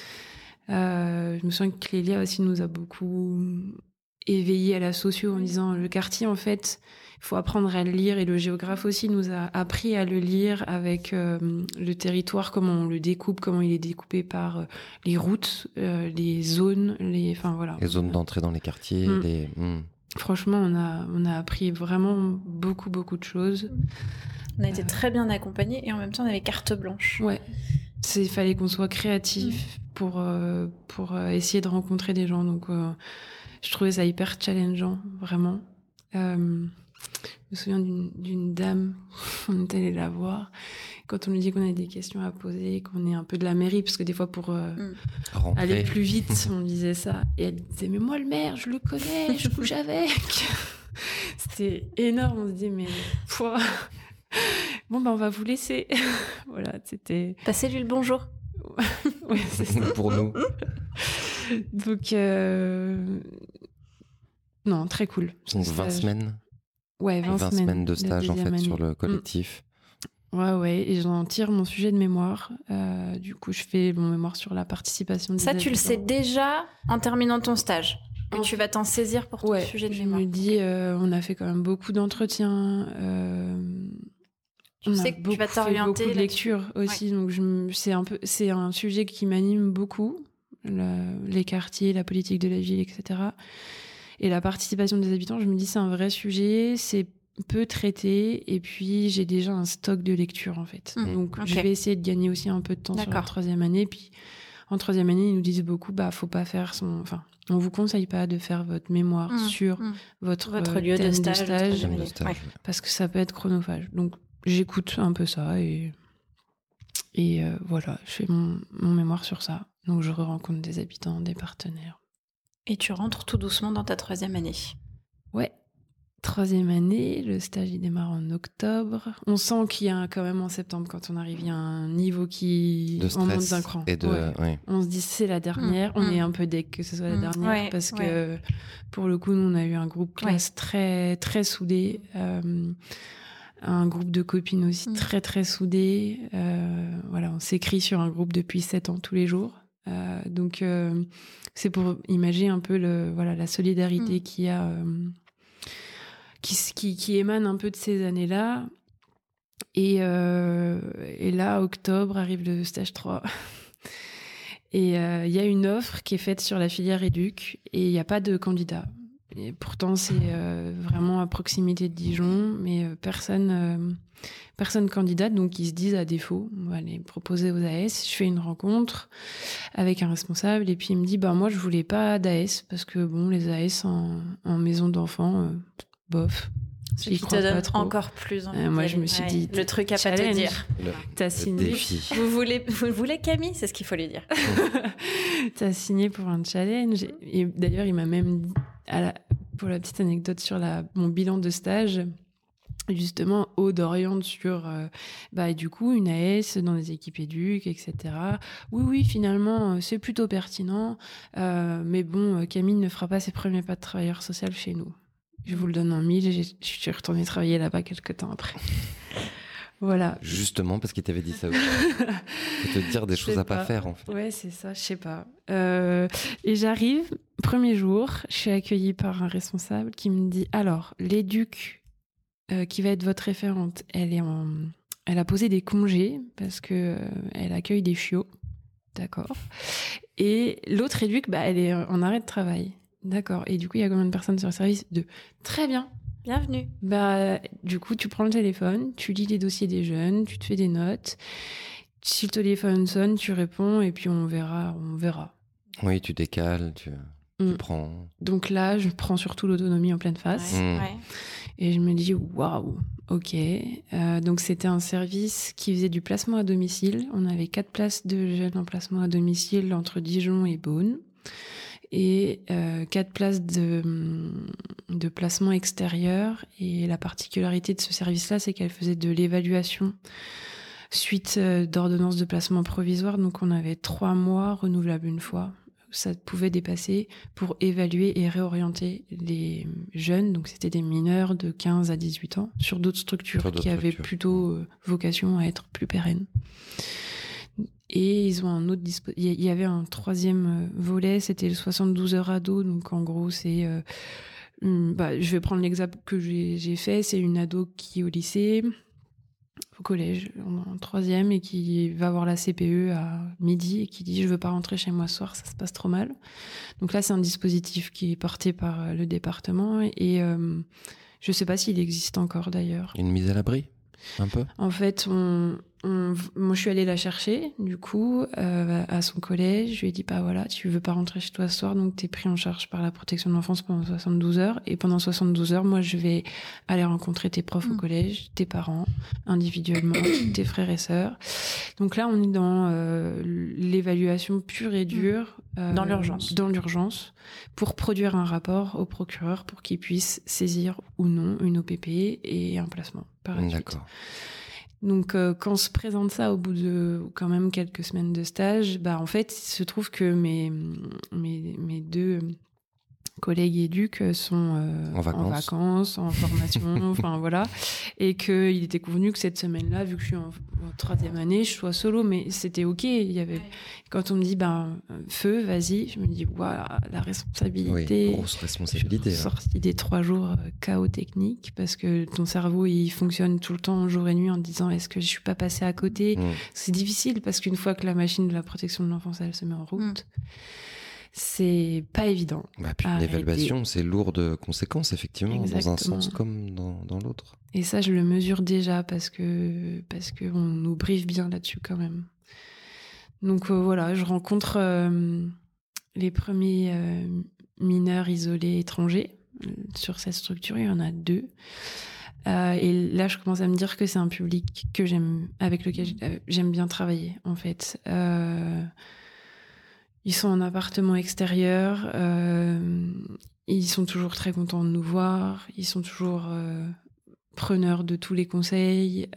Je me souviens que Clélia aussi nous a beaucoup éveillé à la socio en disant le quartier, en fait, il faut apprendre à le lire, et le géographe aussi nous a appris à le lire avec le territoire, comment on le découpe, comment il est découpé par les routes, les zones, les zones d'entrée dans les quartiers. Franchement, on a appris vraiment beaucoup de choses. On a été très bien accompagnés, et en même temps on avait carte blanche. Ouais, il fallait qu'on soit créatif pour essayer de rencontrer des gens, donc je trouvais ça hyper challengeant, vraiment. Je me souviens d'une dame, on est allé la voir, quand on lui dit qu'on a des questions à poser, qu'on est un peu de la mairie, parce que des fois pour aller plus vite, on disait ça, et elle disait mais moi le maire, je le connais, je couche avec. C'était énorme, on se dit mais bon on va vous laisser. Voilà, c'était... Passez-lui le bonjour. Ouais, c'est ça. Pour nous. Donc, non, très cool. Donc 20 semaines. Ouais, 20 semaines de stage en fait sur le collectif. Ouais, et j'en tire mon sujet de mémoire. Du coup, je fais mon mémoire sur la participation des habitants. Tu le sais déjà en terminant ton stage, que tu vas t'en saisir pour ton sujet de mémoire. Je me dis, on a fait quand même beaucoup d'entretiens. Tu sais que tu vas t'orienter beaucoup de lectures aussi, donc c'est un sujet qui m'anime beaucoup, les quartiers, la politique de la ville, etc. Et la participation des habitants, je me dis c'est un vrai sujet, c'est peu traité, et puis j'ai déjà un stock de lecture en fait. Donc je vais essayer de gagner aussi un peu de temps sur la troisième année. Puis en troisième année, ils nous disent beaucoup, faut pas faire on vous conseille pas de faire votre mémoire sur votre lieu de stage, parce que ça peut être chronophage. Donc j'écoute un peu ça et voilà, je fais mon mémoire sur ça. Donc je rencontre des habitants, des partenaires. Et tu rentres tout doucement dans ta troisième année. Ouais. Troisième année, le stage il démarre en octobre. On sent qu'il y a quand même en septembre, quand on arrive, il y a un niveau qui De en monte stress d'un cran. et de... ouais. On se dit c'est la dernière. On est un peu deg que ce soit la dernière parce que pour le coup, nous on a eu un groupe classe très très soudé, un groupe de copines aussi très très soudé. Voilà, on s'écrit sur un groupe depuis 7 ans tous les jours. Donc c'est pour imaginer un peu la solidarité qu'il y a. Qui émane un peu de ces années-là. Et là, octobre, arrive le stage 3. Et il y a une offre qui est faite sur la filière éduc et il n'y a pas de candidat. Et pourtant, c'est vraiment à proximité de Dijon, mais personne candidate, donc ils se disent à défaut, on va les proposer aux AS. Je fais une rencontre avec un responsable et puis il me dit, moi je voulais pas d'AS parce que bon, les AS en maison d'enfants, bof. Ce qui te donne encore plus envie. Moi, je me suis dit, le truc à pas te dire. T'as signé. Vous voulez Camille, c'est ce qu'il faut lui dire. T'as signé pour un challenge. Et d'ailleurs, il m'a même dit, pour la petite anecdote sur mon bilan de stage, justement, Aude oriente sur, du coup, une AS dans les équipes éduques, etc. Oui, finalement, c'est plutôt pertinent. Mais bon, Camille ne fera pas ses premiers pas de travailleur social chez nous. Je vous le donne en mille, je suis retournée travailler là-bas quelques temps après. Voilà. Justement parce qu'il t'avait dit ça aussi. Faut te dire des choses à pas faire, en fait. Ouais, c'est ça, je sais pas. Et j'arrive, premier jour, je suis accueillie par un responsable qui me dit, alors, l'éduc qui va être votre référente, elle a posé des congés parce que elle accueille des chiots. D'accord. Et l'autre éduc, elle est en arrêt de travail. D'accord. Et du coup, il y a combien de personnes sur le service? 2. Très bien. Bienvenue. Du coup, tu prends le téléphone, tu lis les dossiers des jeunes, tu te fais des notes. Si le téléphone sonne, tu réponds et puis on verra. Oui, tu décales, tu prends. Donc là, je prends surtout l'autonomie en pleine face. Ouais. Et je me dis, waouh, ok. Donc c'était un service qui faisait du placement à domicile. On avait 4 places de jeunes en placement à domicile entre Dijon et Beaune. Et 4 places de placement extérieur. Et la particularité de ce service-là, c'est qu'elle faisait de l'évaluation suite d'ordonnance de placement provisoire. Donc on avait 3 mois renouvelables une fois. Ça pouvait dépasser pour évaluer et réorienter les jeunes. Donc c'était des mineurs de 15 à 18 ans sur d'autres structures qui avaient plutôt vocation à être plus pérennes. Et ils ont un autre il y avait un 3e volet, c'était le 72 heures ado. Donc en gros, c'est je vais prendre l'exemple que j'ai fait, c'est une ado qui est au lycée, au collège, en 3e, et qui va voir la CPE à midi et qui dit je veux pas rentrer chez moi ce soir, ça se passe trop mal. Donc là, c'est un dispositif qui est porté par le département et je sais pas s'il existe encore d'ailleurs. Une mise à l'abri, un peu. En fait, moi, je suis allée la chercher, du coup, à son collège. Je lui ai dit, voilà, tu veux pas rentrer chez toi ce soir, donc t'es pris en charge par la protection de l'enfance pendant 72 heures. Et pendant 72 heures, moi, je vais aller rencontrer tes profs au collège, tes parents, individuellement, tes frères et sœurs. Donc là, on est dans l'évaluation pure et dure. Dans l'urgence. Dans l'urgence, pour produire un rapport au procureur pour qu'il puisse saisir ou non une OPP et un placement par la suite. D'accord. Donc, quand on se présente ça au bout de quand même quelques semaines de stage, en fait, il se trouve que mes 2 collègues éduques sont en vacances, en formation, enfin voilà, et qu'il était convenu que cette semaine-là, vu que je suis en 3e année, je sois solo, mais c'était ok. Il y avait, quand on me dit feu, vas-y, je me dis voilà, la responsabilité. Oui, grosse responsabilité. Je suis sortie des 3 jours chaos technique parce que ton cerveau il fonctionne tout le temps jour et nuit en te disant est-ce que je suis pas passée à côté. C'est difficile parce qu'une fois que la machine de la protection de l'enfance elle se met en route. C'est pas évident. Puis l'évaluation, c'est lourd de conséquences, effectivement, Exactement. dans un sens comme dans l'autre. Et ça, je le mesure déjà parce que on nous briefe bien là-dessus quand même. Donc voilà, je rencontre les premiers mineurs isolés étrangers sur cette structure. Il y en a 2. Et là, je commence à me dire que c'est un public avec lequel j'aime bien travailler, en fait. Ils sont en appartement extérieur. Ils sont toujours très contents de nous voir. Ils sont toujours preneurs de tous les conseils.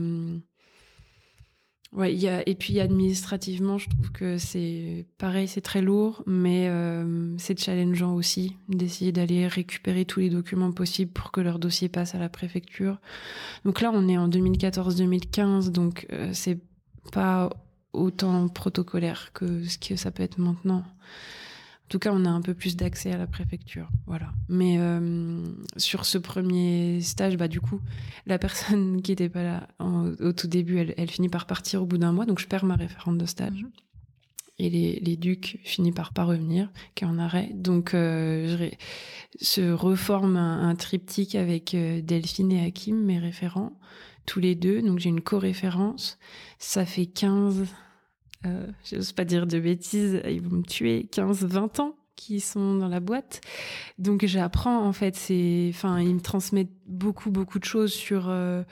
Ouais, et puis administrativement, je trouve que c'est pareil, c'est très lourd, mais c'est challengeant aussi d'essayer d'aller récupérer tous les documents possibles pour que leur dossier passe à la préfecture. Donc là, on est en 2014-2015, donc c'est pas autant protocolaire que ce que ça peut être maintenant. En tout cas, on a un peu plus d'accès à la préfecture, voilà. Mais sur ce premier stage, du coup, la personne qui n'était pas là au tout début, elle finit par partir au bout d'un mois, donc je perds ma référente de stage. Et les ducs finissent par pas revenir, qui est en arrêt. Donc, se reforme un triptyque avec Delphine et Hakim, mes référents, tous les deux. Donc, j'ai une co-référence. Ça fait 15... j'ose pas dire de bêtises, ils vont me tuer, 15-20 ans qui sont dans la boîte. Donc j'apprends, en fait, ils me transmettent beaucoup de choses sur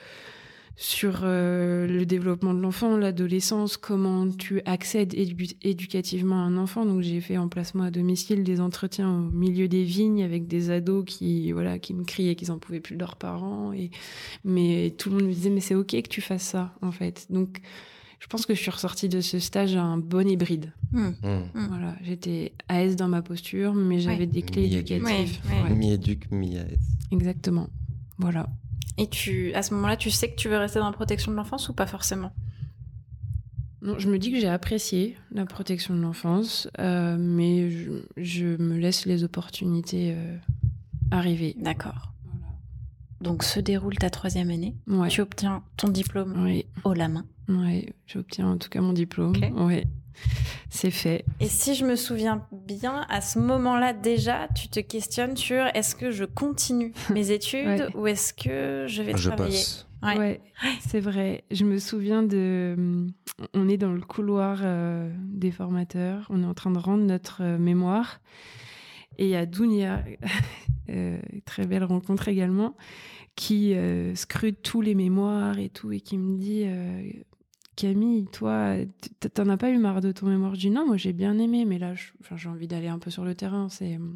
le développement de l'enfant, l'adolescence, comment tu accèdes éducativement à un enfant. Donc j'ai fait en placement à domicile des entretiens au milieu des vignes avec des ados qui me criaient qu'ils en pouvaient plus de leurs parents. Mais tout le monde me disait, mais c'est ok que tu fasses ça, en fait. Donc je pense que je suis ressortie de ce stage un bon hybride. Voilà, j'étais AS dans ma posture, mais j'avais des clés éducatives. Mi-éduc, mi-AS. Exactement. Voilà. Et à ce moment-là, tu sais que tu veux rester dans la protection de l'enfance ou pas forcément ? Non, je me dis que j'ai apprécié la protection de l'enfance, mais je me laisse les opportunités arriver. D'accord. Voilà. Donc se déroule ta 3e année. Ouais. Tu obtiens ton diplôme haut la main. Oui, j'obtiens en tout cas mon diplôme. Okay. Ouais. C'est fait. Et si je me souviens bien, à ce moment-là déjà, tu te questionnes sur est-ce que je continue mes études ou est-ce que je vais travailler ? Passe. Ouais, c'est vrai. Je me souviens on est dans le couloir des formateurs, on est en train de rendre notre mémoire. Et il y a Dounia, très belle rencontre également, qui scrute tous les mémoires et tout, et qui me dit Camille, toi, t'en as pas eu marre de ton mémoire ? Je dis non, moi j'ai bien aimé, mais là j'ai envie d'aller un peu sur le terrain.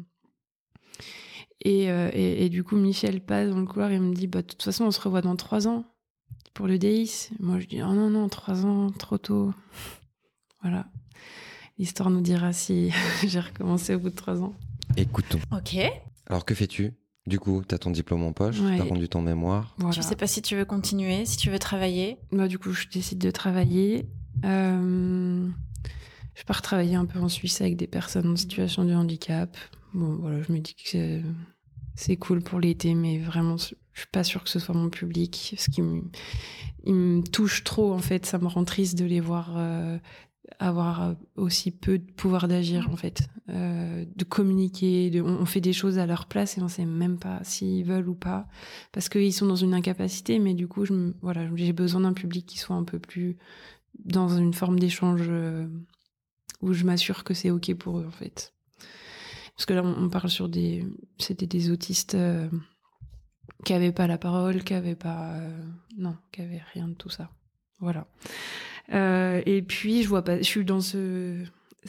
Et du coup, Michel passe dans le couloir et me dit de toute façon, on se revoit dans 3 ans pour le DIS. Moi, je dis oh non, 3 ans, trop tôt. Voilà. L'histoire nous dira si j'ai recommencé au bout de 3 ans. Écoutons. Ok. Alors, que fais-tu ? Du coup, tu as ton diplôme en poche, tu as rendu ton mémoire. Voilà. Tu sais pas si tu veux continuer, si tu veux travailler. Du coup, je décide de travailler. Je pars travailler un peu en Suisse avec des personnes en situation de handicap. Bon, voilà, je me dis que c'est cool pour l'été, mais vraiment, je suis pas sûre que ce soit mon public. Parce qu'il me touche trop, en fait. Ça me rend triste de les voir avoir aussi peu de pouvoir d'agir, en fait. De communiquer. On fait des choses à leur place et on sait même pas s'ils veulent ou pas. Parce qu'ils sont dans une incapacité, mais du coup, j'ai besoin d'un public qui soit un peu plus dans une forme d'échange où je m'assure que c'est ok pour eux, en fait. Parce que là, on parle sur c'était des autistes qui avaient pas la parole, qui avaient rien de tout ça. Voilà. Et puis, je suis dans ce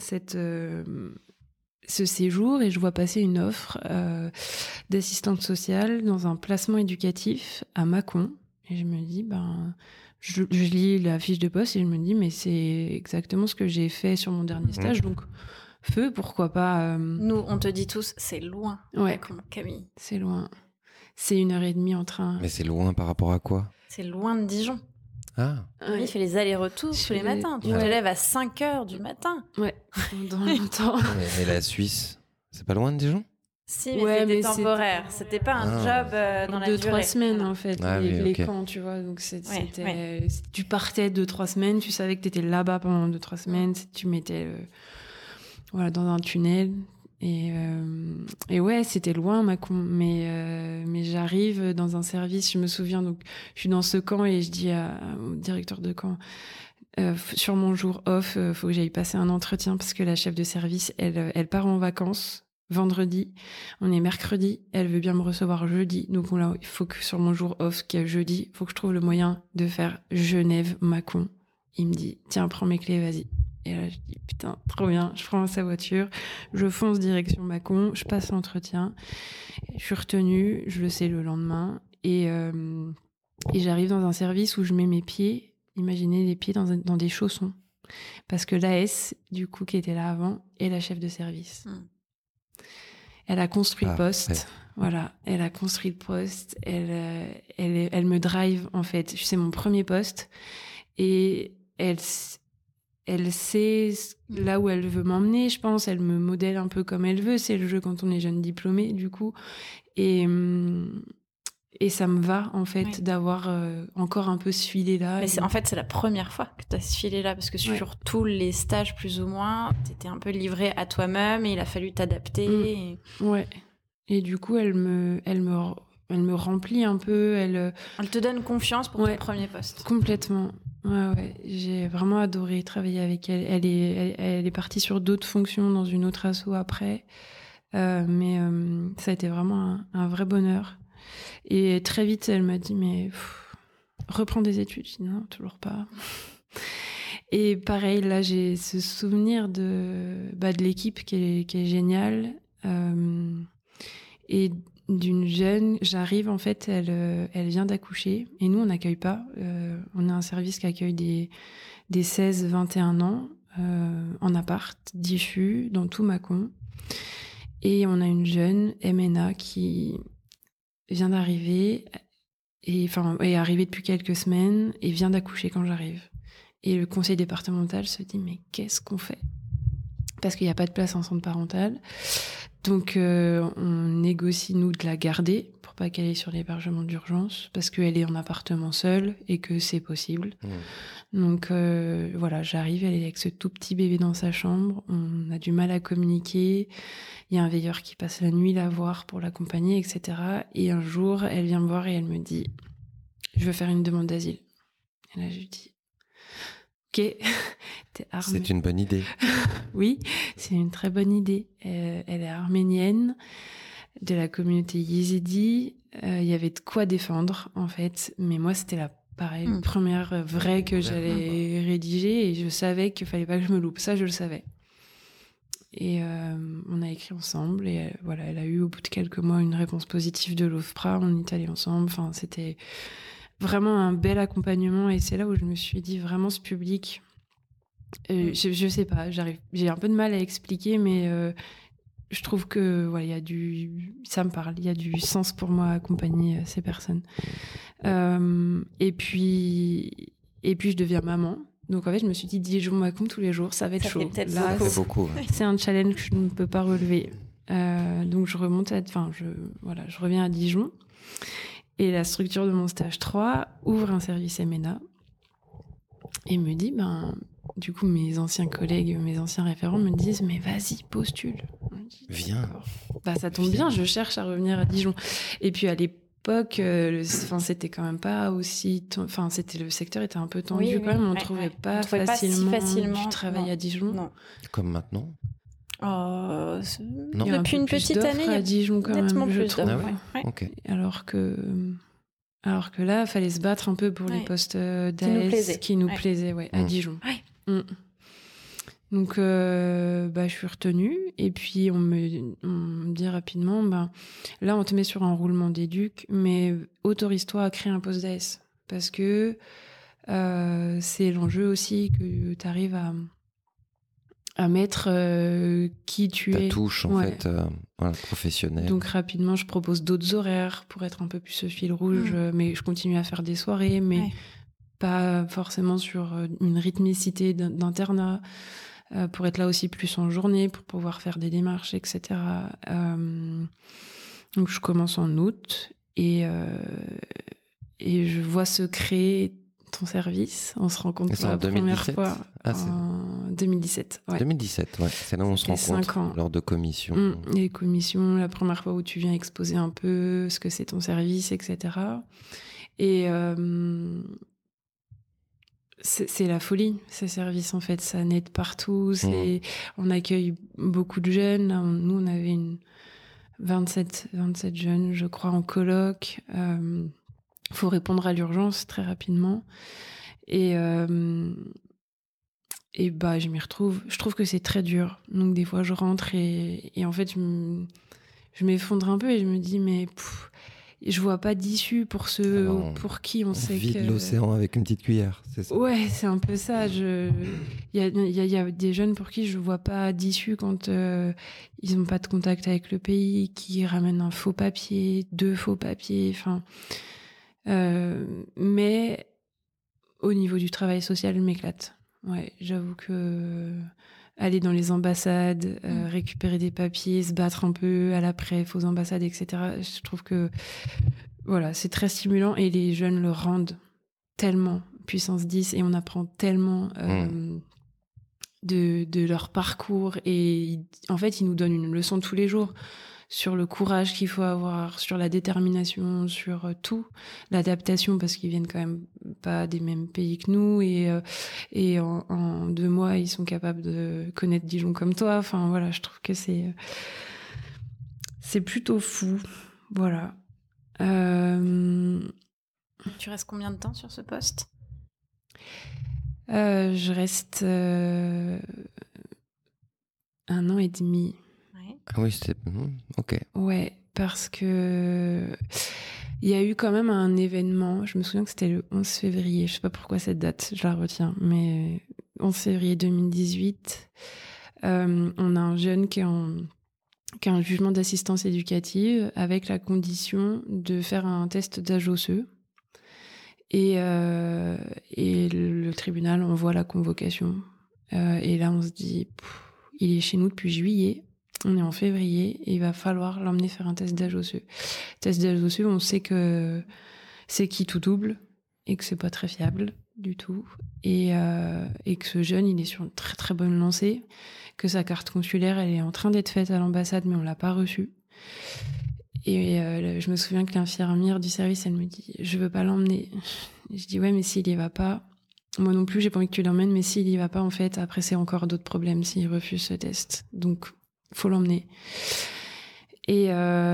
séjour et je vois passer une offre d'assistante sociale dans un placement éducatif à Mâcon. Et je me dis, je lis la fiche de poste et je me dis, mais c'est exactement ce que j'ai fait sur mon dernier stage, donc feu, pourquoi pas. Nous, on te dit tous, c'est loin, Camille. C'est loin. C'est 1h30 en train. Mais c'est loin par rapport à quoi ? C'est loin de Dijon. Ah. Il fait les allers-retours tous les matins. Tu te lèves à 5h du matin. Ouais, dans longtemps. Mais la Suisse, c'est pas loin de Dijon ? Si, mais c'était temporaire. C'était pas un job dans la durée. 2-3 semaines, en fait, les okay. camps, tu vois. Donc, tu partais 2-3 semaines, tu savais que t'étais là-bas pendant 2-3 semaines. Tu mettais dans un tunnel. Et ouais, c'était loin, Mâcon. Mais j'arrive dans un service, je me souviens, donc je suis dans ce camp et je dis au directeur de camp, sur mon jour off, faut que j'aille passer un entretien parce que la chef de service, elle part en vacances vendredi, on est mercredi, elle veut bien me recevoir jeudi, donc là, il faut que sur mon jour off, qui est jeudi, il faut que je trouve le moyen de faire Genève-Mâcon Il me dit, tiens, prends mes clés, vas-y. Et là, je dis, putain, trop bien. Je prends sa voiture, je fonce direction Mâcon, je passe l'entretien. Je suis retenue, je le sais le lendemain. Et j'arrive dans un service où je mets mes pieds, imaginez les pieds dans des chaussons. Parce que l'AS, du coup, qui était là avant, est la chef de service. Elle a construit le poste. Ouais. Voilà, elle a construit le poste. Elle me drive, en fait. C'est mon premier poste. Et elle sait là où elle veut m'emmener, je pense. Elle me modèle un peu comme elle veut. C'est le jeu quand on est jeune diplômé, du coup. Et ça me va, en fait, d'avoir encore un peu ce filet-là. Mais en fait, c'est la première fois que tu as ce filet-là, parce que sur tous les stages, plus ou moins, tu étais un peu livrée à toi-même et il a fallu t'adapter. Ouais. Et du coup, elle me remplit un peu. Elle te donne confiance pour ton premier poste. Complètement. Ouais. J'ai vraiment adoré travailler avec elle. Elle est partie sur d'autres fonctions dans une autre asso après. Mais ça a été vraiment un vrai bonheur. Et très vite, elle m'a dit, mais reprends des études. Je dis non, toujours pas. Et pareil, là, j'ai ce souvenir de l'équipe qui est géniale. Et d'une jeune, j'arrive, en fait, elle vient d'accoucher. Et nous, on n'accueille pas. On a un service qui accueille des 16-21 ans en appart, diffus, dans tout Mâcon. Et on a une jeune, MNA, qui vient d'arriver, est arrivée depuis quelques semaines et vient d'accoucher quand j'arrive. Et le conseil départemental se dit, mais qu'est-ce qu'on fait ? Parce qu'il n'y a pas de place en centre parental. Donc, on négocie, nous, de la garder pour pas qu'elle aille sur l'hébergement d'urgence, parce qu'elle est en appartement seule et que c'est possible. Donc, voilà, j'arrive, elle est avec ce tout petit bébé dans sa chambre. On a du mal à communiquer. Il y a un veilleur qui passe la nuit la voir pour l'accompagner, etc. Et un jour, elle vient me voir et elle me dit, je veux faire une demande d'asile. Et là, je lui dis, ok, t'es armée. C'est une bonne idée. Oui, c'est une très bonne idée. Elle est arménienne, de la communauté yézidi. Il y avait de quoi défendre, en fait. Mais moi, c'était la première vraie que j'allais rédiger. Et je savais qu'il fallait pas que je me loupe. Ça, je le savais. Et on a écrit ensemble. Et voilà, elle a eu, au bout de quelques mois, une réponse positive de l'OFPRA. On est allés ensemble. Enfin, c'était vraiment un bel accompagnement. Et c'est là où je me suis dit, vraiment, ce public... je sais pas, j'ai un peu de mal à expliquer, mais je trouve que ça me parle, il y a du sens pour moi à accompagner ces personnes. Et puis je deviens maman. Donc en fait, je me suis dit Dijon-Mâcon tous les jours, ça va être chaud. Là, c'est beaucoup. C'est un challenge que je ne peux pas relever. Donc je reviens à Dijon. Et la structure de mon stage 3 ouvre un service MNA et me dit, du coup, mes anciens collègues, mes anciens référents me disent, mais vas-y, postule. Viens. Ça tombe bien, je cherche à revenir à Dijon. Et puis à l'époque, c'était quand même pas aussi... le secteur était un peu tendu quand même. On ne trouvait pas facilement du travail à Dijon. Non. Comme maintenant. Non. Depuis une petite année, il y a à Dijon quand même, plus je trouve. Okay. Alors que là, il fallait se battre un peu pour les postes d'AS qui nous plaisaient à Dijon. Donc, je suis retenue. Et puis, on me dit rapidement, là, on te met sur un roulement d'éduc, mais autorise-toi à créer un poste d'AS. Parce que c'est l'enjeu aussi que tu arrives à mettre qui tu es. Ta touche, en fait, professionnelle. Donc, rapidement, je propose d'autres horaires pour être un peu plus ce fil rouge, mais je continue à faire des soirées, mais pas forcément sur une rythmicité d'internat, pour être là aussi plus en journée, pour pouvoir faire des démarches, etc. Donc, je commence en août et je vois se créer ton service. On se rencontre pour la première fois en 2017. 2017, c'est là où on se rencontre lors de commissions. Les commissions, la première fois où tu viens exposer un peu ce que c'est ton service, etc. Et c'est la folie, ces services, en fait. Ça naît de partout. On accueille beaucoup de jeunes. Nous, on avait 27 jeunes, je crois, en coloc. Faut répondre à l'urgence très rapidement. Et bah, je m'y retrouve. Je trouve que c'est très dur. Donc, des fois, je rentre et en fait, je m'effondre un peu et je me dis, mais je vois pas d'issue pour ceux pour qui on sait vide que... l'océan avec une petite cuillère, c'est ça? Ouais, c'est un peu ça. Il y a des jeunes pour qui je vois pas d'issue quand ils n'ont pas de contact avec le pays, qui ramènent un faux papier, 2 faux papiers. Enfin, mais au niveau du travail social, je m'éclate. Ouais, j'avoue que aller dans les ambassades, récupérer des papiers, se battre un peu à la PREF, aux ambassades, etc. Je trouve que voilà, c'est très stimulant et les jeunes le rendent tellement puissance 10 et on apprend tellement de leur parcours et en fait, ils nous donnent une leçon tous les jours sur le courage qu'il faut avoir, sur la détermination, sur tout, l'adaptation parce qu'ils viennent quand même pas des mêmes pays que nous et en 2 mois, ils sont capables de connaître Dijon comme toi. Enfin voilà, je trouve que c'est plutôt fou. Voilà. Tu restes combien de temps sur ce poste ? Je reste 1 an et demi. Ouais. Ah oui, c'est... ok. Ouais, parce que il y a eu quand même un événement, je me souviens que c'était le 11 février, je sais pas pourquoi cette date, je la retiens, mais 11 février 2018, on a un jeune qui a un jugement d'assistance éducative avec la condition de faire un test d'AJOCE. Et le tribunal envoie la convocation. Et là, on se dit, il est chez nous depuis juillet, on est en février, et il va falloir l'emmener faire un test d'AJOCE. Test d'AJOCE, on sait que c'est qui tout double, et que c'est pas très fiable du tout, et que ce jeune, il est sur une très très bonne lancée, que sa carte consulaire, elle est en train d'être faite à l'ambassade, mais on l'a pas reçue. Et je me souviens que l'infirmière du service, elle me dit « Je veux pas l'emmener ». Je dis « Ouais, mais s'il y va pas, moi non plus, j'ai pas envie que tu l'emmènes, mais s'il y va pas, en fait, après, c'est encore d'autres problèmes s'il refuse ce test. Donc, faut l'emmener. » Et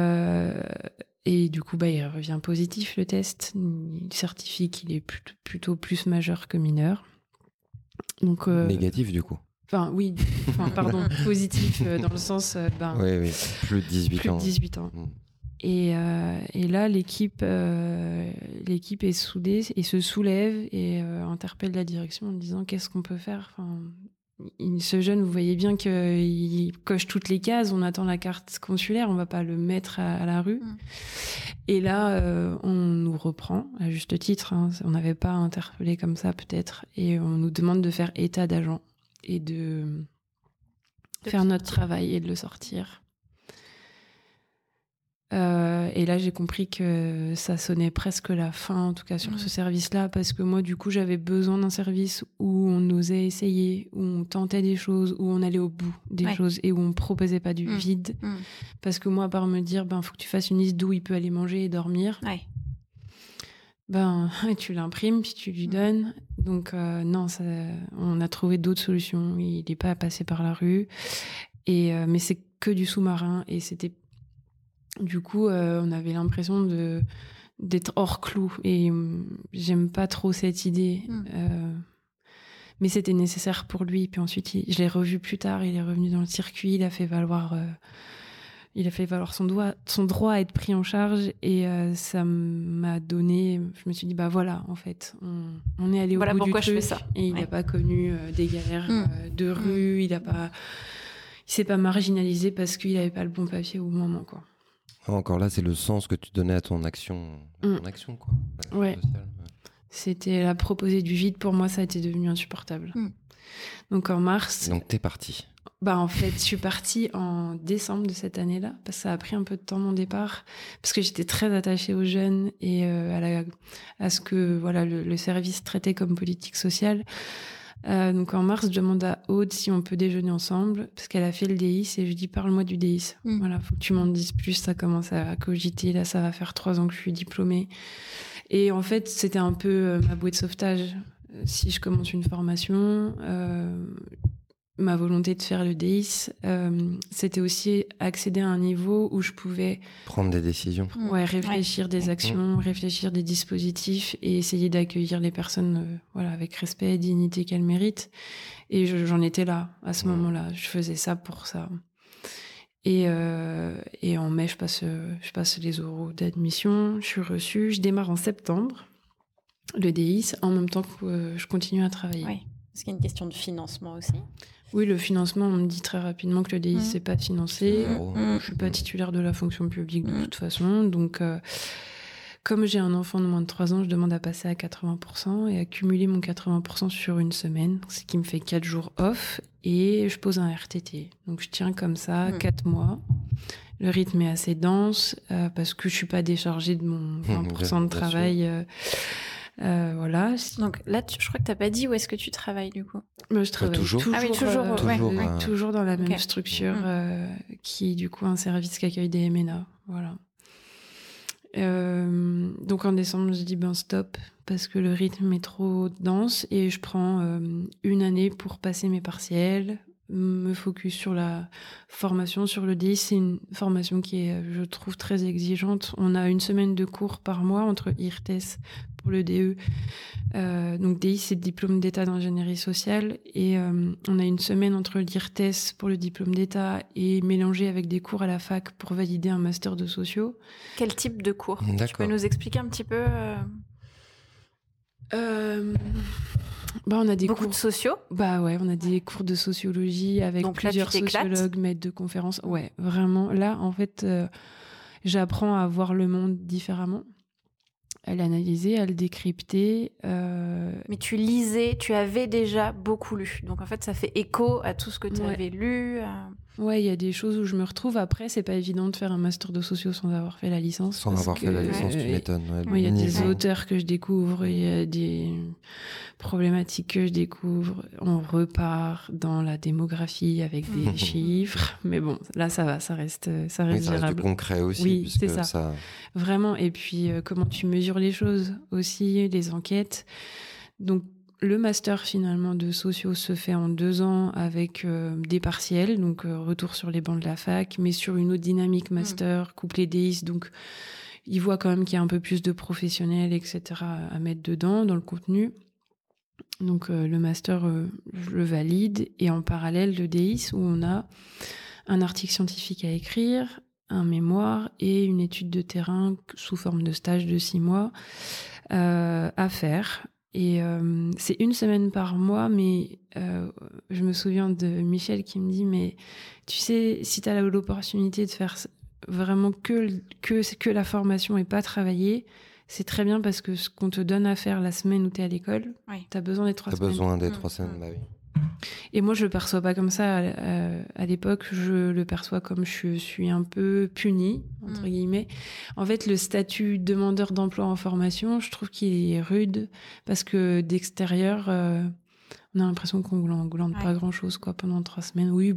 du coup, bah, il revient positif, le test. Il certifie qu'il est plutôt plus majeur que mineur. Donc, négatif, du coup. Enfin, oui, pardon, positif dans le sens... oui, plus de 18 plus ans. De 18 ans. Et là, l'équipe est soudée et se soulève et interpelle la direction en disant qu'est-ce qu'on peut faire. Enfin, ce jeune, vous voyez bien qu'il coche toutes les cases. On attend la carte consulaire, on va pas le mettre à la rue. Et là, on nous reprend à juste titre. Hein, on n'avait pas interpellé comme ça peut-être, et on nous demande de faire état d'agent et de faire notre travail et de le sortir. Et là, j'ai compris que ça sonnait presque la fin, en tout cas sur ce service-là, parce que moi, du coup, j'avais besoin d'un service où on osait essayer, où on tentait des choses, où on allait au bout des choses et où on proposait pas du vide. Parce que moi, à part me dire, faut que tu fasses une liste d'où il peut aller manger et dormir, tu l'imprimes puis tu lui donnes. Donc non, on a trouvé d'autres solutions. Il n'est pas passé par la rue, mais c'est que du sous-marin et c'était. Du coup, on avait l'impression d'être hors clou et j'aime pas trop cette idée. Mais c'était nécessaire pour lui. Puis ensuite, je l'ai revu plus tard. Il est revenu dans le circuit. Il a fait valoir son droit à être pris en charge et ça m'a donné. Je me suis dit voilà, en fait, on est allé au bout du truc. Je fais ça. Et il n'a pas connu des galères de rue. Il s'est pas marginalisé parce qu'il n'avait pas le bon papier au bon moment, quoi. Encore là, c'est le sens que tu donnais à ton action, quoi. Ouais. C'était la proposer du vide. Pour moi, ça a été devenu insupportable. Donc en mars. Donc t'es partie. En fait, je suis partie en décembre de cette année-là parce que ça a pris un peu de temps mon départ parce que j'étais très attachée aux jeunes et à ce que le service traitait comme politique sociale. Donc en mars, je demande à Aude si on peut déjeuner ensemble parce qu'elle a fait le DIS et je lui dis parle-moi du DIS. Voilà, faut que tu m'en dises plus. Ça commence à cogiter. Là, ça va faire 3 ans que je suis diplômée. Et en fait, c'était un peu ma bouée de sauvetage. Si je commence une formation, ma volonté de faire le DEIS, c'était aussi accéder à un niveau où je pouvais prendre des décisions. Réfléchir des actions, réfléchir des dispositifs et essayer d'accueillir les personnes avec respect et dignité qu'elles méritent. Et j'en étais là, à ce moment-là. Je faisais ça pour ça. Et en mai, je passe les oraux d'admission. Je suis reçue. Je démarre en septembre le DEIS en même temps que je continue à travailler. Oui. Est-ce qu'il y a une question de financement aussi ? Oui, le financement, on me dit très rapidement que le DEIS, c'est pas financé. Je suis pas titulaire de la fonction publique de toute façon. Donc, comme j'ai un enfant de moins de 3 ans, je demande à passer à 80% et à cumuler mon 80% sur une semaine, ce qui me fait 4 jours off. Et je pose un RTT. Donc, je tiens comme ça 4 mois. Le rythme est assez dense parce que je suis pas déchargée de mon 20% de travail. Voilà. Donc là, je crois que tu n'as pas dit où est-ce que tu travailles du coup. Je travaille toujours dans la même structure qui du coup un service qui accueille des MNA. Voilà. Donc en décembre, je dis stop parce que le rythme est trop dense et je prends une année pour passer mes partiels, me focus sur la formation, sur le DEIS. C'est une formation qui est, je trouve, très exigeante. On a 1 semaine de cours par mois entre IRTES pour le DE. Donc DEIS, c'est le diplôme d'état d'ingénierie sociale. Et on a 1 semaine entre l'IRTES pour le diplôme d'état et mélangé avec des cours à la fac pour valider un master de sociaux. Quel type de cours ? D'accord. Tu peux nous expliquer un petit peu on a des beaucoup cours de sociaux. On a des cours de sociologie avec donc plusieurs sociologues, maîtres de conférences. Ouais, vraiment. Là, en fait, j'apprends à voir le monde différemment, à l'analyser, à le décrypter. Mais tu avais déjà beaucoup lu. Donc en fait, ça fait écho à tout ce que tu avais lu. Ouais, il y a des choses où je me retrouve. Après, c'est pas évident de faire un master de sociaux sans avoir fait la licence. Sans avoir fait la licence, tu m'étonnes. Il y a des auteurs que je découvre, il y a des problématiques que je découvre. On repart dans la démographie avec des chiffres. Mais bon, là, ça va, ça reste gérable. Ça reste du concret aussi. Oui, c'est ça. Vraiment. Et puis, comment tu mesures les choses aussi, les enquêtes. Donc, le master finalement de sociaux se fait en 2 ans avec des partiels, donc retour sur les bancs de la fac, mais sur une autre dynamique master, couplé DEIS, donc il voit quand même qu'il y a un peu plus de professionnels, etc. à mettre dedans dans le contenu. Donc le master, je le valide, et en parallèle le DEIS où on a un article scientifique à écrire, un mémoire et une étude de terrain sous forme de stage de 6 mois à faire. Et c'est 1 semaine par mois, mais je me souviens de Michel qui me dit, mais tu sais, si tu as l'opportunité de faire vraiment que la formation et pas travailler, c'est très bien parce que ce qu'on te donne à faire la semaine où tu es à l'école, tu as besoin des 3 semaines. Tu as besoin des 3 semaines, bah oui. Et moi, je le perçois pas comme ça. À l'époque, je le perçois comme je suis un peu punie, entre guillemets. En fait, le statut demandeur d'emploi en formation, je trouve qu'il est rude parce que d'extérieur, on a l'impression qu'on glande pas grand-chose pendant 3 semaines. Oui,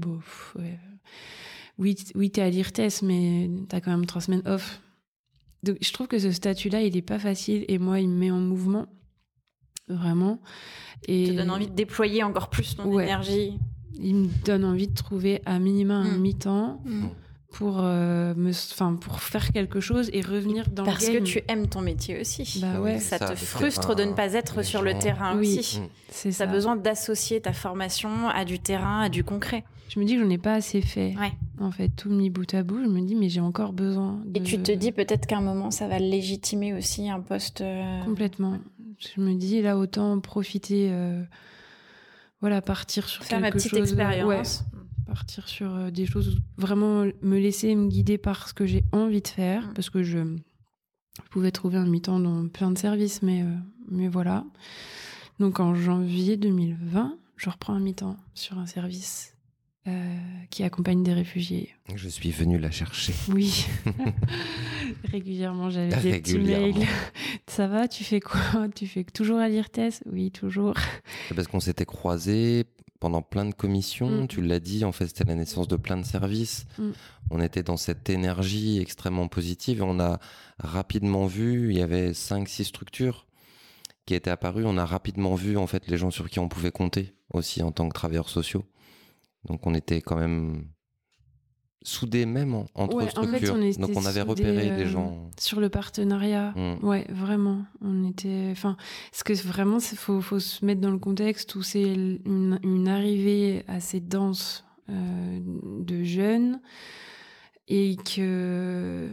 oui, t'es à l'IRTES, mais t'as quand même 3 semaines off. Donc, je trouve que ce statut-là, il est pas facile et moi, il me met en mouvement. Vraiment. Et te donne envie de déployer encore plus ton énergie. Il me donne envie de trouver à minima un mi-temps pour faire quelque chose et revenir dans le game. Parce que tu aimes ton métier aussi. Bah ouais. Ça te frustre de ne pas être sur le terrain aussi. C'est ça. Tu as besoin d'associer ta formation à du terrain, à du concret. Je me dis que j'en ai pas assez fait. En fait, tout mis bout à bout, je me dis mais j'ai encore besoin de... Et tu te dis peut-être qu'à un moment ça va légitimer aussi un poste... Complètement. Je me dis là autant profiter, partir sur faire quelque chose. Faire ma petite expérience. Partir sur des choses, vraiment me laisser me guider par ce que j'ai envie de faire, parce que je pouvais trouver un mi-temps dans plein de services, mais voilà. Donc en janvier 2020, je reprends un mi-temps sur un service qui accompagne des réfugiés. Je suis venue la chercher. Oui. Régulièrement, j'avais des petits mails. Ça va, tu fais quoi ? Tu fais toujours à l'IRTES ? Oui, toujours. C'est parce qu'on s'était croisés pendant plein de commissions. Tu l'as dit, en fait, c'était la naissance de plein de services. On était dans cette énergie extrêmement positive et on a rapidement vu, il y avait 5-6 structures qui étaient apparues. On a rapidement vu, en fait, les gens sur qui on pouvait compter aussi en tant que travailleurs sociaux. Donc on était quand même soudés même entre structures. Donc on avait repéré des gens. Sur le partenariat, ouais, vraiment. On était. Enfin, parce que vraiment, faut se mettre dans le contexte où c'est une arrivée assez dense de jeunes et que.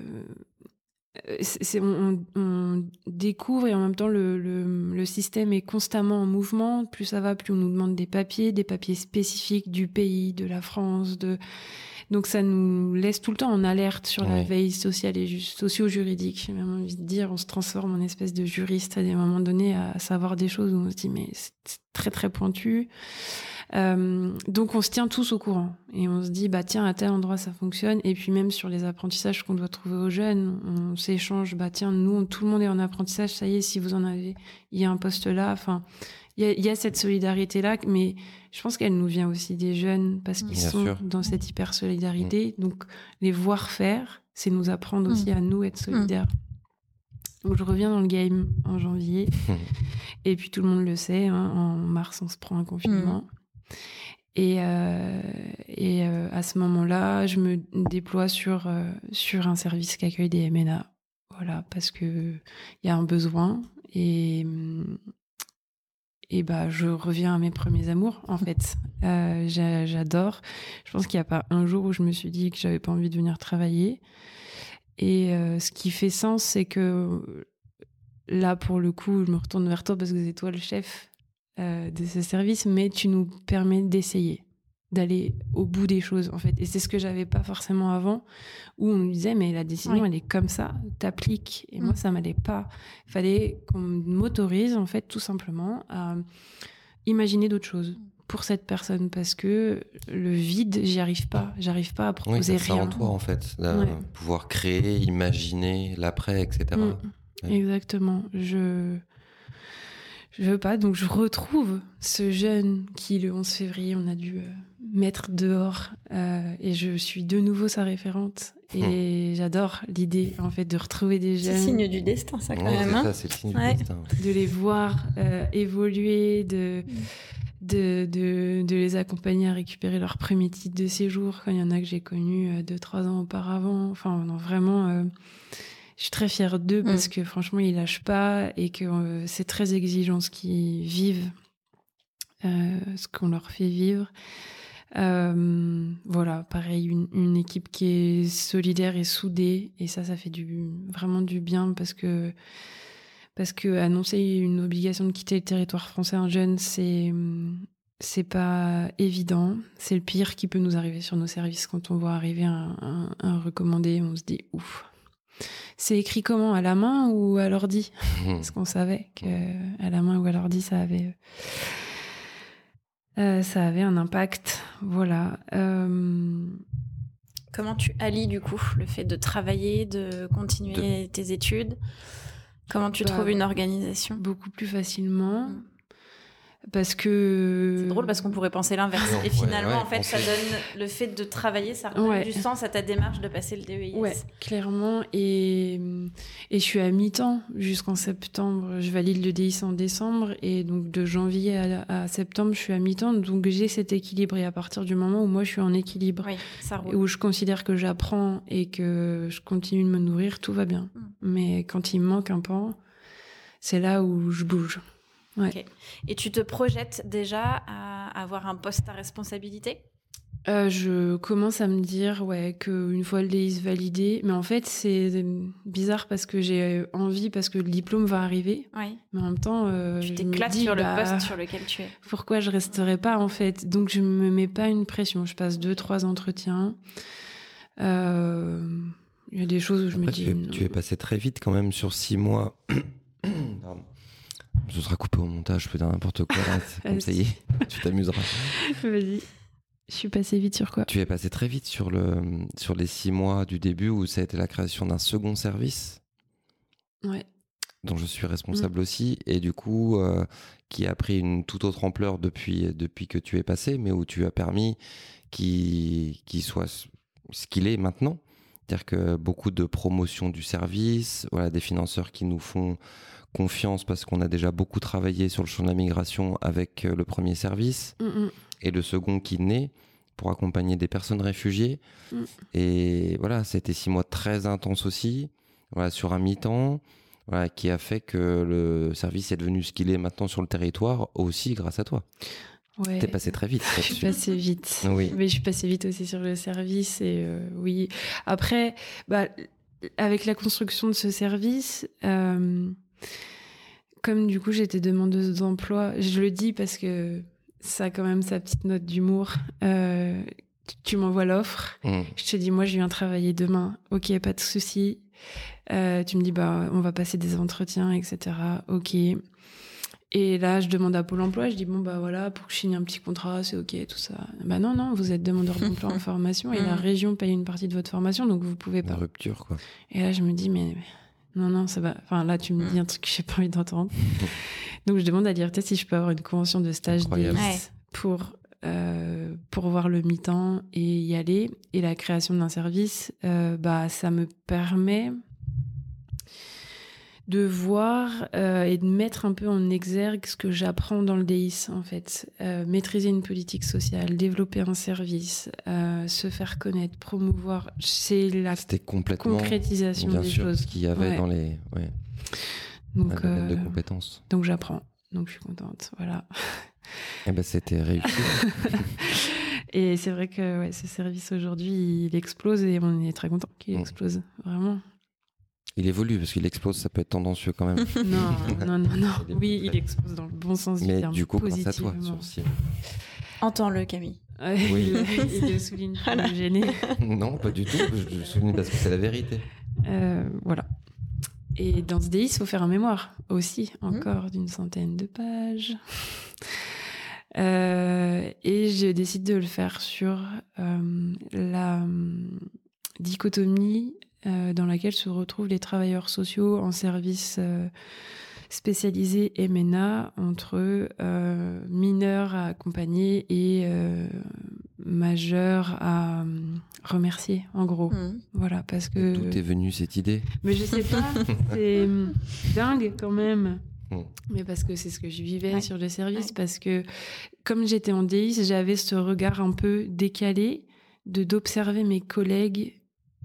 On découvre et en même temps le système est constamment en mouvement. Plus ça va, plus on nous demande des papiers spécifiques du pays, de la France. Donc ça nous laisse tout le temps en alerte sur la veille sociale et socio-juridique. J'ai même envie de dire, on se transforme en espèce de juriste à des moments donnés à savoir des choses où on se dit mais c'est très très pointu. Donc on se tient tous au courant et on se dit bah tiens à tel endroit ça fonctionne, et puis même sur les apprentissages qu'on doit trouver aux jeunes on s'échange, bah tiens nous tout le monde est en apprentissage, ça y est, si vous en avez il y a un poste là, enfin il y a cette solidarité là, mais je pense qu'elle nous vient aussi des jeunes parce qu'ils sont dans cette hyper solidarité, donc les voir faire c'est nous apprendre aussi à nous être solidaires. Donc je reviens dans le game en janvier et puis tout le monde le sait, hein, en mars on se prend un confinement. Et à ce moment-là, je me déploie sur un service qui accueille des MNA. Voilà, parce qu'il y a un besoin. Et bah, je reviens à mes premiers amours, en fait. J'adore. Je pense qu'il n'y a pas un jour où je me suis dit que j'avais pas envie de venir travailler. Et ce qui fait sens, c'est que là, pour le coup, je me retourne vers toi parce que c'est toi le chef de ce service, mais tu nous permets d'essayer, d'aller au bout des choses, en fait. Et c'est ce que j'avais pas forcément avant, où on nous disait, mais la décision, elle est comme ça, t'appliques. Et moi, ça m'allait pas. Il fallait qu'on m'autorise, en fait, tout simplement, à imaginer d'autres choses pour cette personne, parce que le vide, j'arrive pas à proposer rien. C'est en toi, en fait, pouvoir créer, imaginer l'après, etc. Exactement. Je veux pas, donc je retrouve ce jeune qui, le 11 février, on a dû mettre dehors, et je suis de nouveau sa référente. Et j'adore l'idée, en fait, de retrouver des jeunes. C'est le signe du destin, ça, quand même. C'est ça, c'est le signe du destin. De les voir évoluer, de les accompagner à récupérer leur premier titre de séjour, quand il y en a que j'ai connus 2-3 ans auparavant. Enfin, non, vraiment... je suis très fière d'eux parce que franchement, ils lâchent pas et que c'est très exigeant ce qu'ils vivent, ce qu'on leur fait vivre. Voilà, pareil, une équipe qui est solidaire et soudée, et ça fait vraiment du bien parce que annoncer une obligation de quitter le territoire français à un jeune, c'est pas évident. C'est le pire qui peut nous arriver sur nos services quand on voit arriver un recommandé, on se dit ouf. C'est écrit comment, à la main ou à l'ordi? Parce qu'on savait qu'à la main ou à l'ordi, ça avait un impact. Voilà. Comment tu allies, du coup, le fait de travailler, de continuer tes études? Comment tu trouves une organisation? Beaucoup plus facilement. Parce que... C'est drôle parce qu'on pourrait penser l'inverse. Et finalement, en fait, ça donne le fait de travailler, ça redonne du sens à ta démarche de passer le DEIS. Ouais, clairement. Et je suis à mi-temps jusqu'en septembre. Je valide le DEIS en décembre. Et donc, de janvier à septembre, je suis à mi-temps. Donc, j'ai cet équilibre. Et à partir du moment où moi, je suis en équilibre, ça roule. où je considère que j'apprends et que je continue de me nourrir, tout va bien. Mais quand il me manque un pan, c'est là où je bouge. Ouais. Okay. Et tu te projettes déjà à avoir un poste à responsabilité? Je commence à me dire qu'une fois le DEIS validé, mais en fait c'est bizarre parce que j'ai envie, parce que le diplôme va arriver, mais en même temps tu t'éclates sur le poste sur lequel tu es. Pourquoi je resterai pas, en fait? Donc je me mets pas une pression, je passe 2-3 entretiens. Il y a des choses où je me dis... Tu es passé très vite quand même sur 6 mois. Pardon. Ce sera coupé au montage, je peux dire n'importe quoi. Là, comme ça y est, tu t'amuseras. Vas-y. Je suis passée vite sur quoi? Tu es passé très vite sur les 6 mois du début où ça a été la création d'un second service. Ouais. Dont je suis responsable aussi, et du coup, qui a pris une toute autre ampleur depuis que tu es passé, mais où tu as permis qu'il soit ce qu'il est maintenant. C'est-à-dire que beaucoup de promotion du service, des financeurs qui nous font confiance parce qu'on a déjà beaucoup travaillé sur le champ de la migration avec le premier service et le second qui naît, pour accompagner des personnes réfugiées. Et voilà, c'était 6 mois très intenses aussi, voilà, sur un mi-temps, voilà, qui a fait que le service est devenu ce qu'il est maintenant sur le territoire, aussi grâce à toi. Ouais. T'es passé très vite. Je suis passée vite. Oui. Mais je suis passée vite aussi sur le service. Et oui. Après, avec la construction de ce service, comme du coup j'étais demandeuse d'emploi, je le dis parce que ça a quand même sa petite note d'humour. Tu m'envoies l'offre. Je te dis, moi, je viens travailler demain. Ok, pas de souci. Tu me dis, on va passer des entretiens, etc. Ok. Et là, je demande à Pôle emploi. Je dis, voilà, pour que je signe un petit contrat, c'est ok, tout ça. Non, vous êtes demandeur d'emploi en formation et la région paye une partie de votre formation, donc vous pouvez pas. La rupture, quoi. Et là, je me dis, mais non, ça va. Enfin, là, tu me dis un truc que j'ai pas envie d'entendre. Donc, je demande à l'IRT si je peux avoir une convention de stage DX pour voir le mi-temps et y aller. Et la création d'un service, ça me permet de voir et de mettre un peu en exergue ce que j'apprends dans le DIS, en fait. Maîtriser une politique sociale, développer un service, se faire connaître, promouvoir. C'est la concrétisation bien des sûr, choses. Ce qu'il y avait dans les donc, de compétences. Donc j'apprends. Donc je suis contente. Voilà. Eh ben, c'était réussi. Et c'est vrai que ce service aujourd'hui, il explose et on est très content qu'il explose, vraiment. Il évolue parce qu'il explose, ça peut être tendancieux quand même. Non. Oui, il explose dans le bon sens du terme. Mais du coup, grâce à toi, sur Entends-le, Camille. Oui. Il le souligne pour me gêner. Non, pas du tout. Je le souligne parce que c'est la vérité. Voilà. Et dans ce DI, il faut faire un mémoire aussi, encore d'une centaine de pages. Et je décide de le faire sur la dichotomie dans laquelle se retrouvent les travailleurs sociaux en service spécialisé MNA entre mineurs à accompagner et majeurs à remercier, en gros. Voilà, parce que... D'où est venue cette idée ? Mais je sais pas, c'est dingue quand même. Mais parce que c'est ce que je vivais sur le service, parce que comme j'étais en DIS, j'avais ce regard un peu décalé d'observer mes collègues,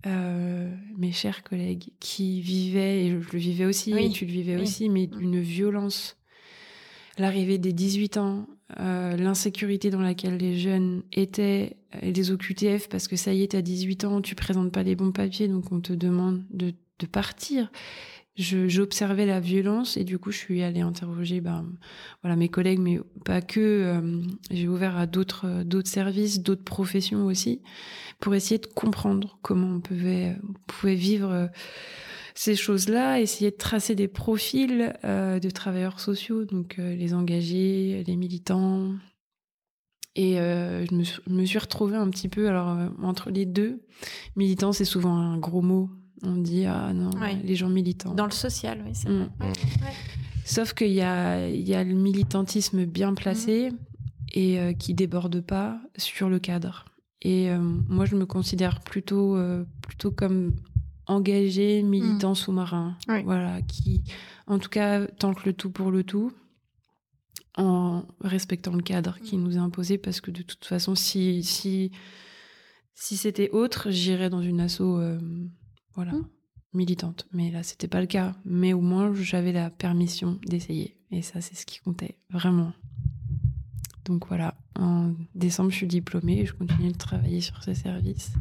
mes chers collègues, qui vivaient, et je le vivais aussi, et tu le vivais aussi, mais une violence. L'arrivée des 18 ans, l'insécurité dans laquelle les jeunes étaient, les OQTF, parce que ça y est, t'as 18 ans, tu présentes pas les bons papiers, donc on te demande de partir. J'observais la violence et du coup je suis allée interroger mes collègues, mais pas que. J'ai ouvert à d'autres services, d'autres professions aussi, pour essayer de comprendre comment on pouvait vivre ces choses-là, essayer de tracer des profils de travailleurs sociaux, donc les engagés, les militants. Et je me suis retrouvée un petit peu entre les deux. Militant, c'est souvent un gros mot. On dit, les gens militants. Dans le social, oui, c'est vrai. Sauf qu'il y a le militantisme bien placé et qui déborde pas sur le cadre. Et moi, je me considère plutôt comme engagé, militant sous-marin. Voilà, qui, en tout cas, tente le tout pour le tout, en respectant le cadre qui nous est imposé, parce que de toute façon, si c'était autre, j'irais dans une asso... militante. Mais là, c'était pas le cas. Mais au moins, j'avais la permission d'essayer. Et ça, c'est ce qui comptait, vraiment. Donc voilà, en décembre, je suis diplômée et je continue de travailler sur ce service.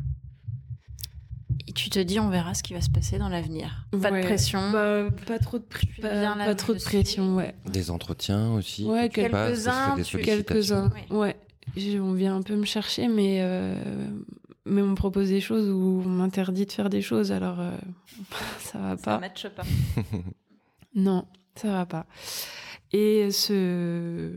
Et tu te dis, on verra ce qui va se passer dans l'avenir. Pas de pression. Pas trop de pression, ouais. Des entretiens aussi. Ouais, quelques-uns. Ouais. On vient un peu me chercher, mais on me propose des choses ou on m'interdit de faire des choses, alors ça va pas. Ça matche pas. Non, ça va pas. Et se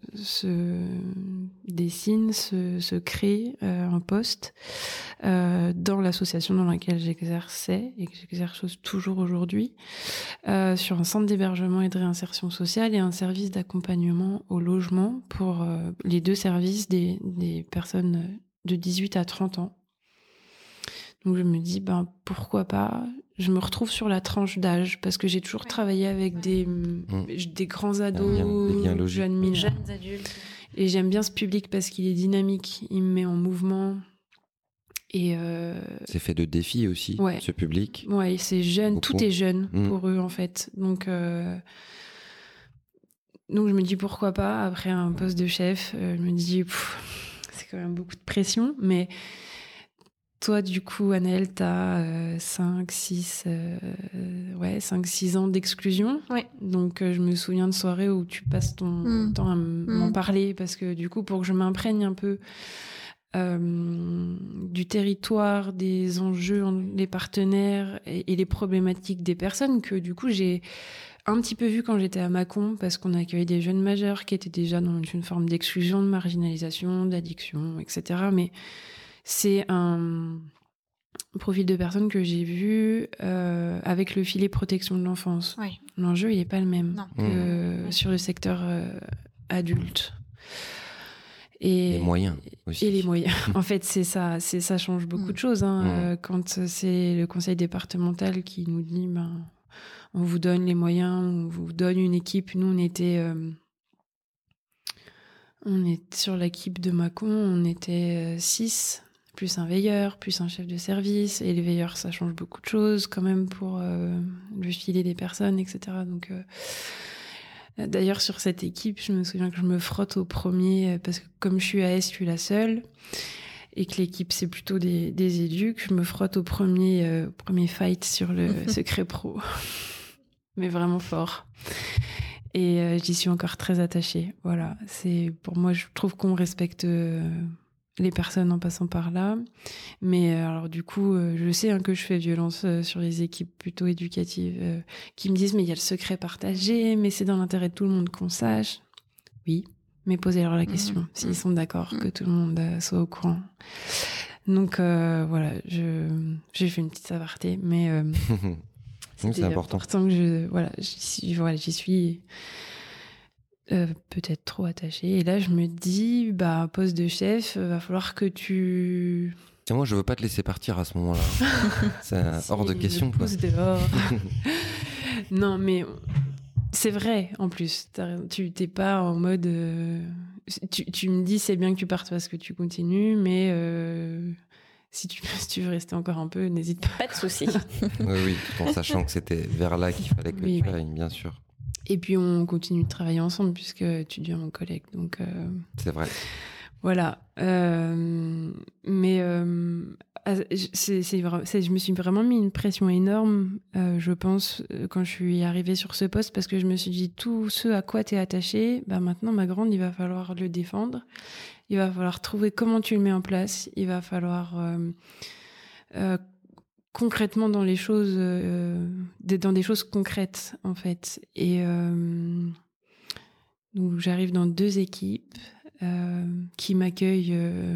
dessine, se crée un poste dans l'association dans laquelle j'exerçais et que j'exerce toujours aujourd'hui, sur un centre d'hébergement et de réinsertion sociale et un service d'accompagnement au logement pour les deux services des personnes de 18 à 30 ans. Donc je me dis, pourquoi pas. Je me retrouve sur la tranche d'âge parce que j'ai toujours travaillé avec des grands ados, des bien logis. jeunes mineurs. Jeunes adultes. Et j'aime bien ce public parce qu'il est dynamique, il me met en mouvement. Et c'est fait de défis aussi, ce public. Ouais, c'est jeune, beaucoup. Tout est jeune pour eux en fait. Donc je me dis pourquoi pas, après un poste de chef, je me dis c'est quand même beaucoup de pression, mais toi du coup Anaëlle, t'as 5-6 ans d'exclusion. Ouais. Donc je me souviens de soirées où tu passes ton temps à m'en parler, parce que du coup pour que je m'imprègne un peu du territoire, des enjeux, des partenaires et les problématiques des personnes que du coup j'ai un petit peu vu quand j'étais à Mâcon, parce qu'on accueillait des jeunes majeurs qui étaient déjà dans une forme d'exclusion, de marginalisation, d'addiction, etc. Mais c'est un profil de personnes que j'ai vu avec le filet protection de l'enfance. Oui. L'enjeu, il n'est pas le même que sur le secteur adulte. Et les moyens aussi. Et les moyens. En fait, ça change beaucoup de choses. Quand c'est le conseil départemental qui nous dit on vous donne les moyens, on vous donne une équipe. Nous, on est sur l'équipe de Mâcon, on était 6, plus un veilleur, plus un chef de service. Et les veilleurs, ça change beaucoup de choses quand même pour le filet des personnes, etc. Donc... D'ailleurs, sur cette équipe, je me souviens que je me frotte au premier, parce que comme je suis AS, je suis la seule, et que l'équipe, c'est plutôt des éducs, je me frotte au premier fight sur le secret pro. Mais vraiment fort. Et j'y suis encore très attachée. Voilà, pour moi, je trouve qu'on respecte les personnes en passant par là. Mais alors du coup, je sais que je fais violence sur les équipes plutôt éducatives qui me disent mais il y a le secret partagé, mais c'est dans l'intérêt de tout le monde qu'on sache. Oui, mais posez-leur la question s'ils sont d'accord que tout le monde soit au courant. Donc voilà, j'ai fait une petite aparté, mais c'est important que j'y suis peut-être trop attachée. Et là, je me dis, poste de chef, va falloir que tu... Moi, je veux pas te laisser partir à ce moment-là. C'est hors de question. Pousse dehors. Non, mais c'est vrai, en plus. Tu t'es pas en mode... Tu me dis, c'est bien que tu partes parce que tu continues, mais... Si tu veux rester encore un peu, n'hésite pas. Pas de souci. Oui, tout en sachant que c'était vers là qu'il fallait que tu ailles, bien sûr. Et puis on continue de travailler ensemble puisque tu deviens mon collègue. Donc c'est vrai. Voilà. Mais je me suis vraiment mis une pression énorme, je pense, quand je suis arrivée sur ce poste, parce que je me suis dit, tout ce à quoi tu es attachée, maintenant, ma grande, il va falloir le défendre. Il va falloir trouver comment tu le mets en place. Il va falloir concrètement dans les choses, dans des choses concrètes, en fait. Et donc, j'arrive dans 2 équipes qui m'accueillent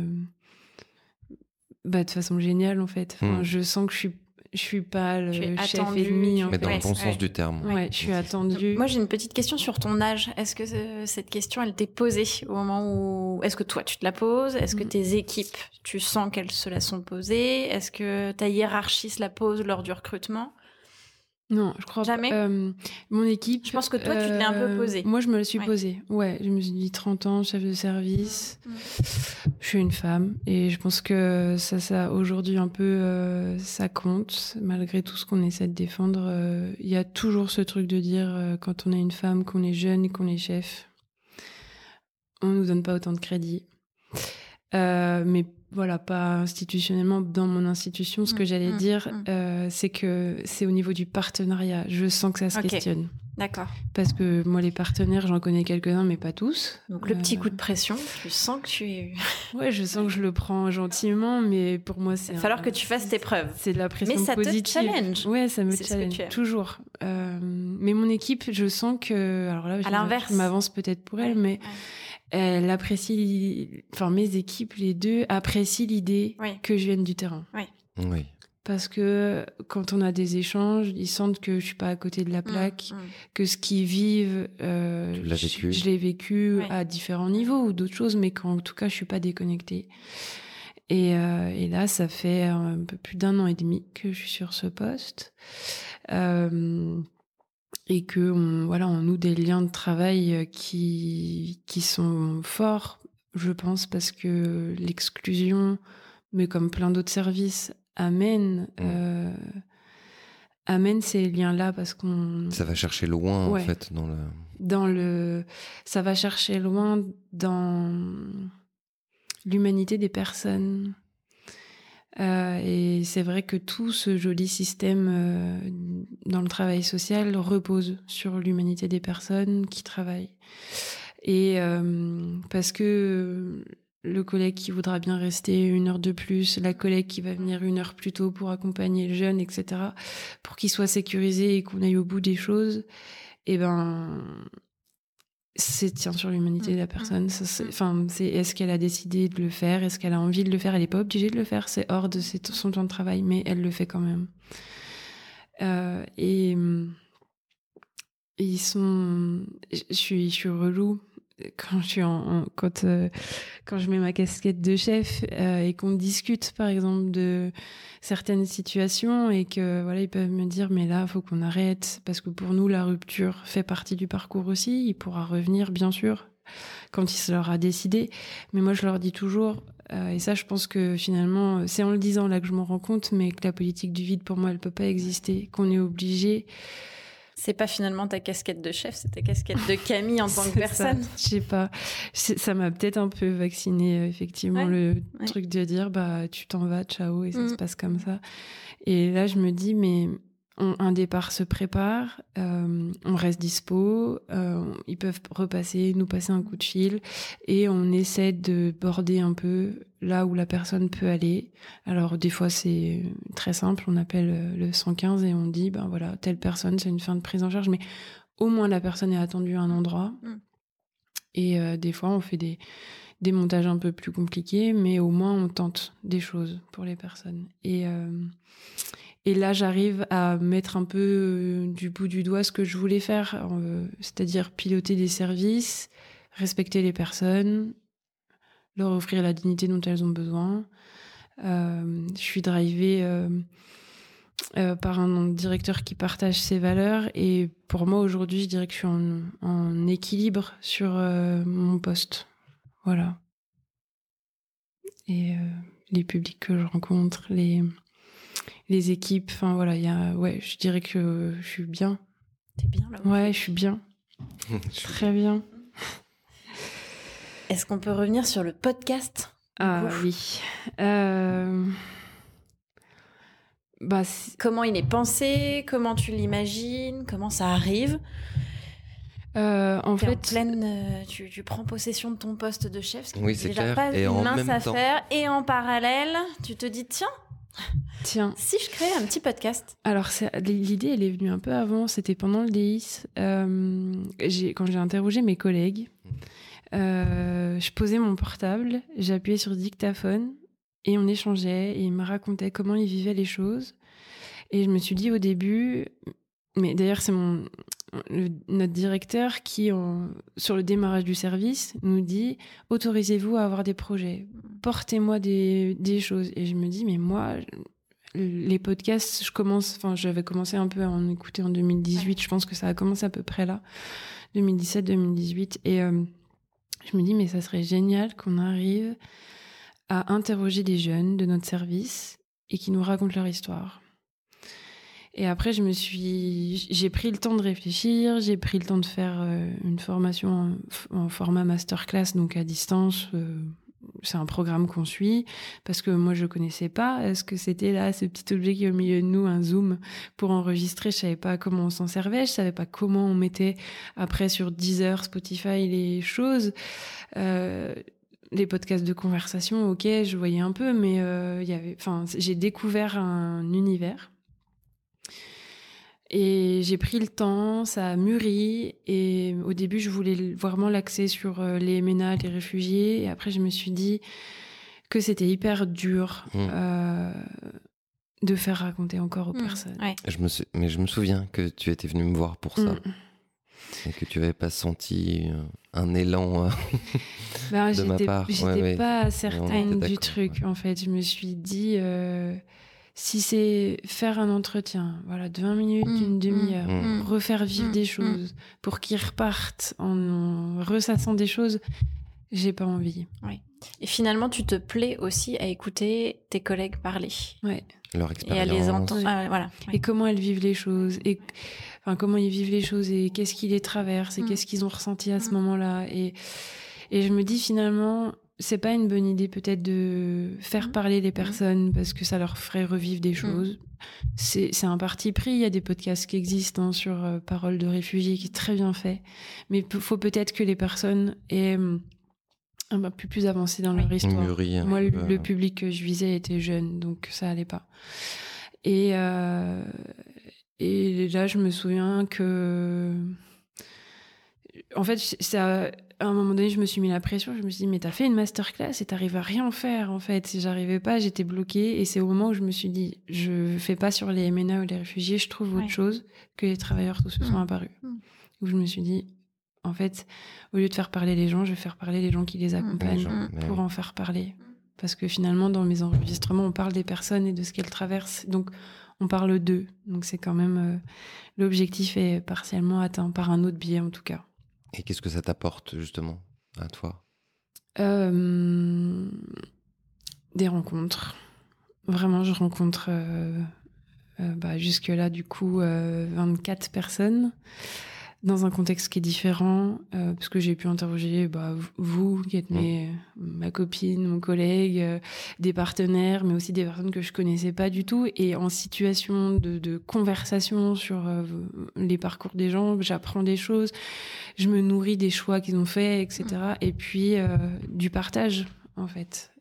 de façon géniale, en fait. Enfin, je sens que je suis pas le chef ennemi. Mais dans le bon sens du terme. Ouais, je suis attendue. Moi, j'ai une petite question sur ton âge. Est-ce que cette question, elle t'est posée au moment où... Est-ce que toi, tu te la poses? Est-ce que tes équipes, tu sens qu'elles se la sont posées? Est-ce que ta hiérarchie se la pose lors du recrutement? Non, je crois jamais. Mon équipe... Je pense que toi, tu te l'as un peu posée. Moi, je me le suis posée. Ouais, je me suis dit 30 ans, chef de service. Je suis une femme et je pense que ça aujourd'hui un peu, ça compte. Malgré tout ce qu'on essaie de défendre, il y a toujours ce truc de dire quand on est une femme, qu'on est jeune et qu'on est chef, on nous donne pas autant de crédit. Mais voilà, pas institutionnellement. Dans mon institution, ce que j'allais dire, c'est que c'est au niveau du partenariat. Je sens que ça se questionne. D'accord. Parce que moi, les partenaires, j'en connais quelques-uns, mais pas tous. Donc le petit coup de pression, tu sens que tu es... Ouais, je sens que je le prends gentiment, mais pour moi, c'est... Il va falloir que tu fasses tes preuves. C'est de la pression positive. Mais ça te challenge. Ouais, ça me challenge, toujours. Mais mon équipe, je sens que... Alors là, à l'inverse. Je m'avance peut-être pour elle, mais... Elle apprécie, mes équipes, les 2, apprécient l'idée que je vienne du terrain. Oui. Parce que quand on a des échanges, ils sentent que je suis pas à côté de la plaque, que ce qu'ils vivent, je l'ai vécu à différents niveaux ou d'autres choses, mais qu'en tout cas, je suis pas déconnectée. Et là, ça fait un peu plus d'1 an et demi que je suis sur ce poste. et qu'on on noue des liens de travail qui sont forts, je pense, parce que l'exclusion, mais comme plein d'autres services, amène ces liens-là, parce qu'on... Ça va chercher loin, en fait, ça va chercher loin dans l'humanité des personnes. Et c'est vrai que tout ce joli système dans le travail social repose sur l'humanité des personnes qui travaillent. Et parce que le collègue qui voudra bien rester 1 heure de plus, la collègue qui va venir 1 heure plus tôt pour accompagner le jeune, etc., pour qu'il soit sécurisé et qu'on aille au bout des choses, c'est tient sur l'humanité de la personne. Est-ce qu'elle a décidé de le faire? Est-ce qu'elle a envie de le faire? Elle n'est pas obligée de le faire, c'est hors de son temps de travail, mais elle le fait quand même. Et ils sont... Je suis relou quand je mets ma casquette de chef et qu'on discute, par exemple, de certaines situations et que ils peuvent me dire mais là, faut qu'on arrête parce que pour nous, la rupture fait partie du parcours aussi. Il pourra revenir, bien sûr, quand il se l'aura décidé. Mais moi, je leur dis toujours, et ça, je pense que finalement, c'est en le disant là que je m'en rends compte, mais que la politique du vide, pour moi, elle peut pas exister, qu'on est obligé... C'est pas finalement ta casquette de chef, c'est ta casquette de Camille en tant que personne. Je sais pas. Ça m'a peut-être un peu vacciné, effectivement, le truc de dire tu t'en vas, ciao, et ça se passe comme ça. Et là, je me dis, mais un départ se prépare, on reste dispo, ils peuvent nous passer un coup de fil et on essaie de border un peu là où la personne peut aller. Alors des fois c'est très simple, on appelle le 115 et on dit telle personne, c'est une fin de prise en charge, mais au moins la personne est attendue à un endroit. Et des fois on fait des montages un peu plus compliqués, mais au moins on tente des choses pour les personnes. Et là, j'arrive à mettre un peu du bout du doigt ce que je voulais faire, c'est-à-dire piloter des services, respecter les personnes, leur offrir la dignité dont elles ont besoin. Je suis drivée par un directeur qui partage ses valeurs et pour moi, aujourd'hui, je dirais que je suis en équilibre sur mon poste. Voilà. Et les publics que je rencontre, les équipes, je dirais que je suis bien. T'es bien là? Ouais, je suis bien. Très bien. Est-ce qu'on peut revenir sur le podcast? Oui. Comment il est pensé? Comment tu l'imagines? Comment ça arrive? En fait, tu prends possession de ton poste de chef, ce qui n'est déjà pas une mince affaire, et en parallèle, tu te dis tiens, si je créais un petit podcast. Alors, l'idée, elle est venue un peu avant, c'était pendant le DIS. Quand j'ai interrogé mes collègues, je posais mon portable, j'appuyais sur dictaphone et on échangeait et ils me racontaient comment ils vivaient les choses. Et je me suis dit au début, mais d'ailleurs, c'est notre directeur qui, sur le démarrage du service, nous dit « Autorisez-vous à avoir des projets, portez-moi des choses ». Et je me dis « Mais moi, les podcasts, j'avais commencé un peu à en écouter en 2018, je pense que ça a commencé à peu près là, 2017-2018. Et je me dis « Mais ça serait génial qu'on arrive à interroger des jeunes de notre service et qui nous racontent leur histoire ». Et après, j'ai pris le temps de réfléchir, j'ai pris le temps de faire une formation en format masterclass, donc à distance. C'est un programme qu'on suit, parce que moi, je connaissais pas. Est-ce que c'était là, ce petit objet qui est au milieu de nous, un Zoom, pour enregistrer? Je savais pas comment on s'en servait, je savais pas comment on mettait après sur Deezer, Spotify, les choses. Les podcasts de conversation, ok, je voyais un peu, mais j'ai découvert un univers. Et j'ai pris le temps, ça a mûri. Et au début, je voulais vraiment l'axer sur les MNA, les réfugiés. Et après, je me suis dit que c'était hyper dur de faire raconter encore aux personnes. Ouais. Mais je me souviens que tu étais venue me voir pour ça. Et que tu n'avais pas senti un élan de ma part. J'étais pas certaine du truc, en fait. Je me suis dit... Si c'est faire un entretien, voilà, de 20 minutes, d'une demi-heure, refaire vivre des choses pour qu'ils repartent en ressassant des choses, j'ai pas envie. Oui. Et finalement, tu te plais aussi à écouter tes collègues parler. Ouais. Leur expérience. Et à les entendre. Voilà. Et comment elles vivent les choses, et comment ils vivent les choses, et qu'est-ce qui les traverse, et qu'est-ce qu'ils ont ressenti à ce moment-là. Et je me dis finalement, c'est pas une bonne idée peut-être de faire parler les personnes parce que ça leur ferait revivre des choses. C'est un parti pris. Il y a des podcasts qui existent sur Paroles de réfugiés qui est très bien fait. Mais il faut peut-être que les personnes aient un peu plus avancé dans leur histoire. Moi, le public que je visais était jeune, donc ça allait pas. Et là, je me souviens que... En fait, ça, à un moment donné, je me suis mis la pression. Je me suis dit, mais t'as fait une masterclass et t'arrives à rien faire, en fait. Si j'arrivais pas, j'étais bloquée. Et c'est au moment où je me suis dit, je fais pas sur les MNA ou les réfugiés, je trouve autre chose que les travailleurs tous se sont apparus. Où je me suis dit, en fait, au lieu de faire parler les gens, je vais faire parler les gens qui les accompagnent pour en faire parler. Parce que finalement, dans mes enregistrements, on parle des personnes et de ce qu'elles traversent. Donc, on parle d'eux. Donc, c'est quand même... l'objectif est partiellement atteint par un autre biais, en tout cas. Et qu'est-ce que ça t'apporte, justement, à toi ? Des rencontres. Vraiment, je rencontre jusque-là, du coup, 24 personnes dans un contexte qui est différent, parce que j'ai pu interroger vous, qui êtes ma copine, mon collègue, des partenaires, mais aussi des personnes que je connaissais pas du tout. Et en situation de conversation sur les parcours des gens, j'apprends des choses, je me nourris des choix qu'ils ont faits, etc. Et puis du partage, en fait.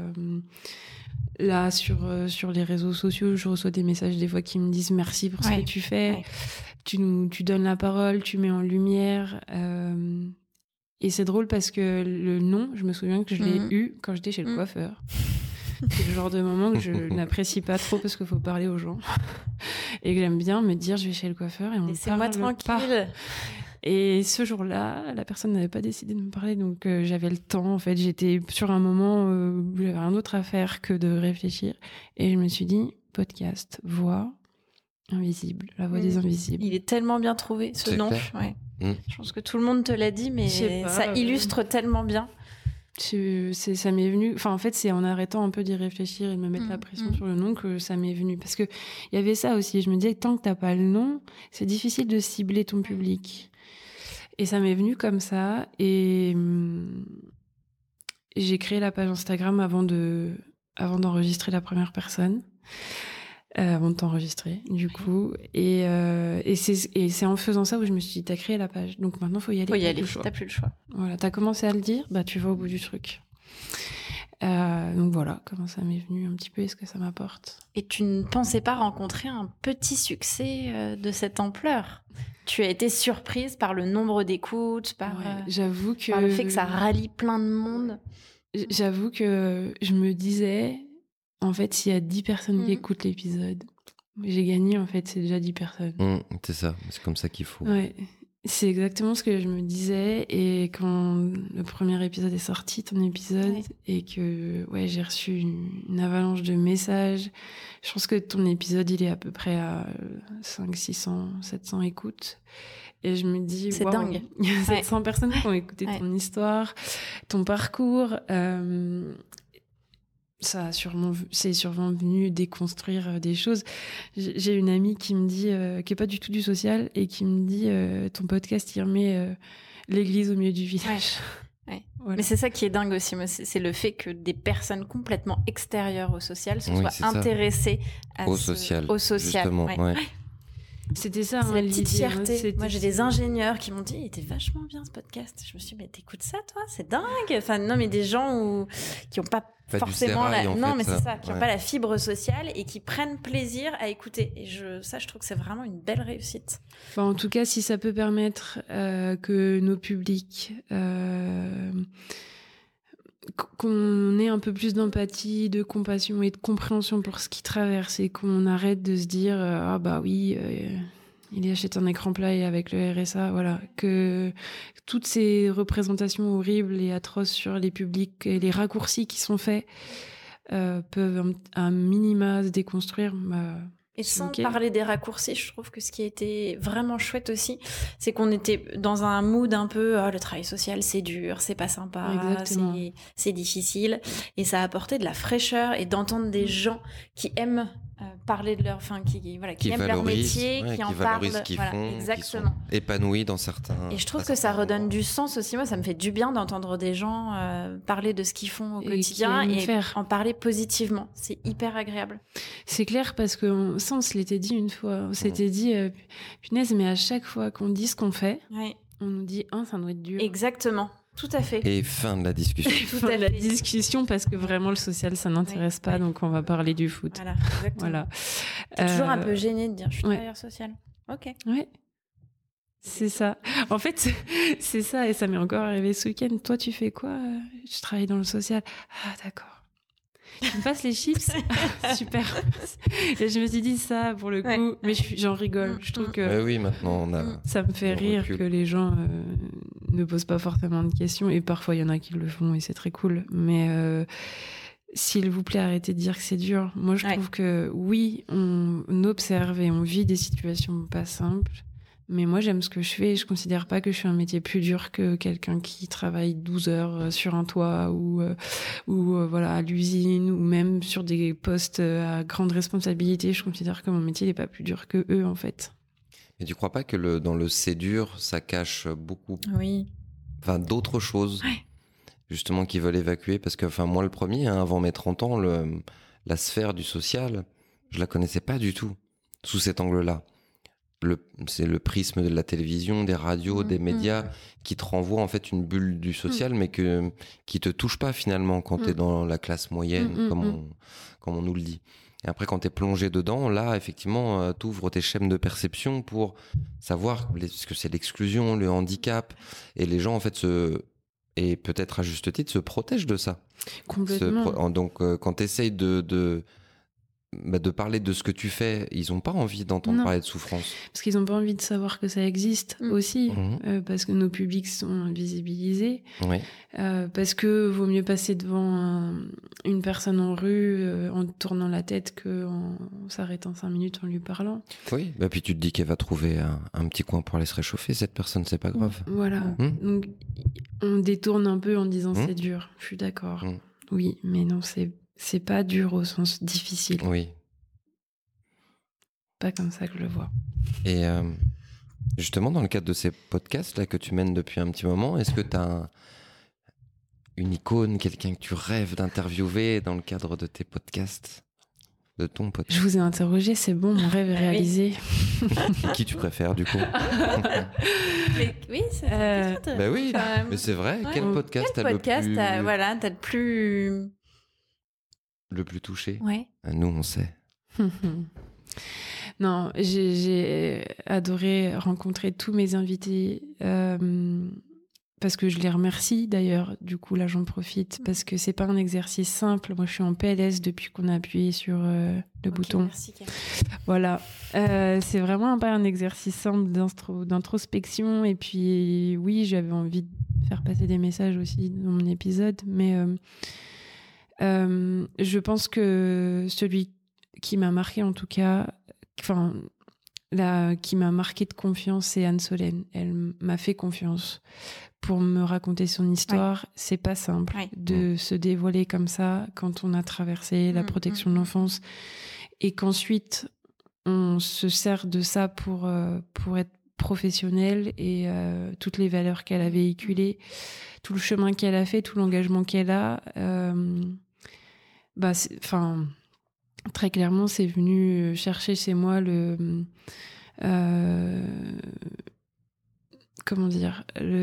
Là, sur les réseaux sociaux, je reçois des messages des fois qui me disent merci pour ce que tu fais. Tu donnes la parole, tu mets en lumière. Et c'est drôle parce que le nom, je me souviens que je l'ai eu quand j'étais chez le coiffeur. C'est le genre de moment que je n'apprécie pas trop parce qu'il faut parler aux gens. Et que j'aime bien me dire je vais chez le coiffeur et on laissez-moi tranquille. Pas. Et ce jour-là, la personne n'avait pas décidé de me parler, donc j'avais le temps. En fait, j'étais sur un moment où j'avais rien d'autre à faire que de réfléchir. Et je me suis dit, podcast, voix invisible, la voix des invisibles. Il est tellement bien trouvé, ce nom. Ouais. Je pense que tout le monde te l'a dit, mais ça illustre tellement bien. Ça m'est venu... Enfin, en fait, c'est en arrêtant un peu d'y réfléchir et de me mettre la pression sur le nom que ça m'est venu. Parce qu'il y avait ça aussi. Je me disais, tant que t'as pas le nom, c'est difficile de cibler ton public. Et ça m'est venu comme ça. Et j'ai créé la page Instagram avant d'enregistrer la première personne. Avant de t'enregistrer, du coup. Et c'est en faisant ça où je me suis dit, t'as créé la page. Donc maintenant, faut y aller. T'as plus le choix. Voilà, t'as commencé à le dire, tu vas au bout du truc. Donc voilà, comment ça m'est venu un petit peu et ce que ça m'apporte. Et tu ne pensais pas rencontrer un petit succès de cette ampleur ? Tu as été surprise par le nombre d'écoutes, j'avoue que... par le fait que ça rallie plein de monde. J'avoue que je me disais, en fait, s'il y a 10 personnes qui écoutent l'épisode, j'ai gagné, en fait, c'est déjà 10 personnes. C'est ça, c'est comme ça qu'il faut. Ouais. C'est exactement ce que je me disais. Et quand le premier épisode est sorti, ton épisode, et que j'ai reçu une avalanche de messages, je pense que ton épisode, il est à peu près à 500, 600, 700 écoutes. Et je me dis, c'est dingue. Il y a 700 personnes qui ont écouté ton histoire, ton parcours. C'est sûrement venu déconstruire des choses. J'ai une amie qui me dit, qui est pas du tout du social, et qui me dit, ton podcast, il remet l'église au milieu du village. Voilà. Mais c'est ça qui est dingue aussi, moi, c'est le fait que des personnes complètement extérieures au social se soient intéressées au social. Justement, C'était ça, c'est la petite fierté. Moi, j'ai des ingénieurs qui m'ont dit, il était vachement bien ce podcast. Je me suis dit, mais t'écoutes ça, toi? C'est dingue. Enfin, non, mais des gens qui n'ont pas forcément qui n'ont pas la fibre sociale et qui prennent plaisir à écouter. Et je trouve que c'est vraiment une belle réussite. Enfin, en tout cas, si ça peut permettre que nos publics, qu'on ait un peu plus d'empathie, de compassion et de compréhension pour ce qu'ils traversent, et qu'on arrête de se dire il achète un écran plat et avec le RSA, voilà, que toutes ces représentations horribles et atroces sur les publics et les raccourcis qui sont faits peuvent un minima se déconstruire. Et sans ok. parler des raccourcis, je trouve que ce qui a été vraiment chouette aussi, c'est qu'on était dans un mood un peu le travail social, c'est dur, c'est pas sympa, c'est difficile. Et ça a apporté de la fraîcheur et d'entendre des gens qui aiment parler de leur, qui aiment leur métier, qui en parlent, ce qu'ils font, exactement, qui sont épanouis dans certains. Et je trouve que ça redonne du sens aussi. Moi, ça me fait du bien d'entendre des gens parler de ce qu'ils font au quotidien et en parler positivement. C'est hyper agréable. C'est clair parce que ça, on se l'était dit une fois. On s'était dit, punaise, mais à chaque fois qu'on dit ce qu'on fait, on nous dit, ça doit être dur. Exactement. Tout à fait. Et fin de la discussion. Fin de la discussion parce que vraiment le social ça n'intéresse pas, donc on va parler du foot. Voilà, exactement. Voilà. T'es toujours un peu gênée de dire je suis travailleur social. Ok. Ouais. C'est ça. En fait, c'est ça et ça m'est encore arrivé ce week-end. Toi, tu fais quoi ? Je travaille dans le social. Ah, d'accord. Tu me passes les chips ? Super. Et je me suis dit ça pour le coup, mais j'en rigole. Je trouve que oui, maintenant on a. Ça me fait rire que les gens ne posent pas forcément de questions et parfois il y en a qui le font et c'est très cool. Mais s'il vous plaît, arrêtez de dire que c'est dur. Moi, je trouve que oui, on observe et on vit des situations pas simples. Mais moi, j'aime ce que je fais et je considère pas que je fais un métier plus dur que quelqu'un qui travaille 12 heures sur un toit ou à l'usine ou même sur des postes à grande responsabilité. Je considère que mon métier n'est pas plus dur que eux, en fait. Et tu crois pas que dans le c'est dur, ça cache beaucoup d'autres choses justement qu'ils veulent évacuer? Parce que moi, le premier, avant mes 30 ans, la sphère du social, je la connaissais pas du tout sous cet angle-là. C'est le prisme de la télévision, des radios, des médias qui te renvoient en fait une bulle du social, mais qui te touche pas finalement quand tu es dans la classe moyenne, comme on nous le dit. Et après, quand tu es plongé dedans, là, effectivement, tu ouvres tes schèmes de perception pour savoir ce que c'est l'exclusion, le handicap, et les gens en fait et peut-être à juste titre, se protègent de ça. Complètement. Donc, quand tu essayes de parler de ce que tu fais, ils n'ont pas envie d'entendre parler de souffrance. Parce qu'ils n'ont pas envie de savoir que ça existe aussi, parce que nos publics sont invisibilisés, parce que vaut mieux passer devant une personne en rue en tournant la tête qu'en s'arrêtant 5 minutes en lui parlant. Oui, puis tu te dis qu'elle va trouver un petit coin pour aller se réchauffer, cette personne, c'est pas grave. Voilà, donc on détourne un peu en disant c'est dur, je suis d'accord. Oui, mais non, c'est pas dur au sens difficile. Oui. Pas comme ça que je le vois. Et justement, dans le cadre de ces podcasts là que tu mènes depuis un petit moment, est-ce que tu as une icône, quelqu'un que tu rêves d'interviewer dans le cadre de tes podcasts, de ton podcast? Je vous ai interrogé, c'est bon, mon rêve est réalisé. Qui tu préfères du coup? Oui, c'est ça. Bah oui, mais c'est vrai. Quel podcast t'as le plus... Le plus touché? Nous, on sait. Non, j'ai adoré rencontrer tous mes invités parce que je les remercie d'ailleurs. Du coup, là, j'en profite parce que c'est pas un exercice simple. Moi, je suis en PLS depuis qu'on a appuyé sur le bouton. Merci, voilà. C'est vraiment pas un exercice simple d'introspection. Et puis, oui, j'avais envie de faire passer des messages aussi dans mon épisode. Mais je pense que celui qui m'a marqué en tout cas, qui m'a marqué de confiance, c'est Anne Solène. Elle m'a fait confiance pour me raconter son histoire. C'est pas simple de se dévoiler comme ça quand on a traversé la protection de l'enfance et qu'ensuite on se sert de ça pour être professionnelle et toutes les valeurs qu'elle a véhiculées, tout le chemin qu'elle a fait, tout l'engagement qu'elle a. Très clairement, c'est venu chercher chez moi comment dire,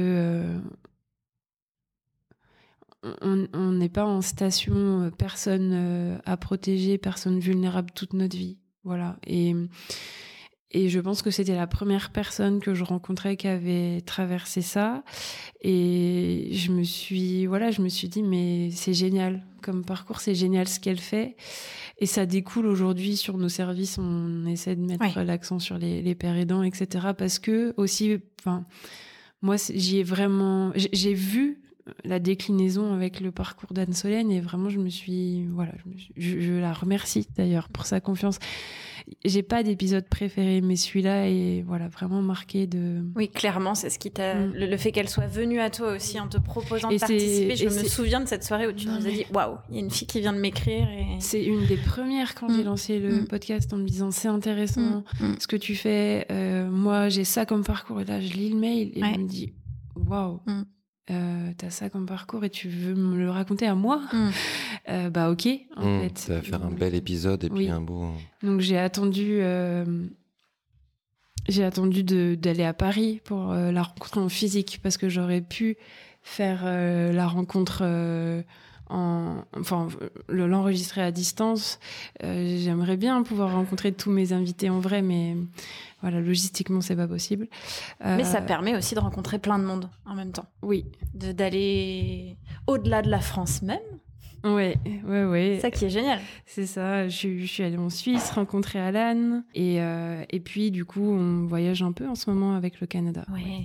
on n'est pas en station personne à protéger, personne vulnérable toute notre vie. Voilà. Et je pense que c'était la première personne que je rencontrais qui avait traversé ça. Et je me suis dit, mais c'est génial. Comme parcours, c'est génial ce qu'elle fait. Et ça découle aujourd'hui sur nos services. On essaie de mettre l'accent sur les pères aidants, etc. Parce que aussi, moi, j'ai vu la déclinaison avec le parcours d'Anne Solène et vraiment je la remercie d'ailleurs pour sa confiance. J'ai pas d'épisode préféré, mais celui-là est vraiment marqué de... Oui, clairement, c'est ce qui t'a... Le fait qu'elle soit venue à toi aussi en te proposant de participer. Je me souviens de cette soirée où tu nous as dit « Waouh, il y a une fille qui vient de m'écrire. » C'est une des premières quand j'ai lancé le podcast en me disant « C'est intéressant ce que tu fais. Moi, j'ai ça comme parcours. » Et là, je lis le mail et je me dis « Waouh, t'as ça comme parcours et tu veux me le raconter à moi ?» Bah ok, en fait. Ça va faire un bel épisode et puis un beau... Donc j'ai attendu d'aller à Paris pour la rencontrer en physique parce que j'aurais pu faire la rencontre l'enregistrer à distance. J'aimerais bien pouvoir rencontrer tous mes invités en vrai, mais voilà, logistiquement c'est pas possible. Mais ça permet aussi de rencontrer plein de monde en même temps. Oui. D'aller au-delà de la France même. Ouais. C'est ça qui est génial. C'est ça. Je suis allée en Suisse rencontrer Alan et puis du coup on voyage un peu en ce moment avec le Canada. Ouais.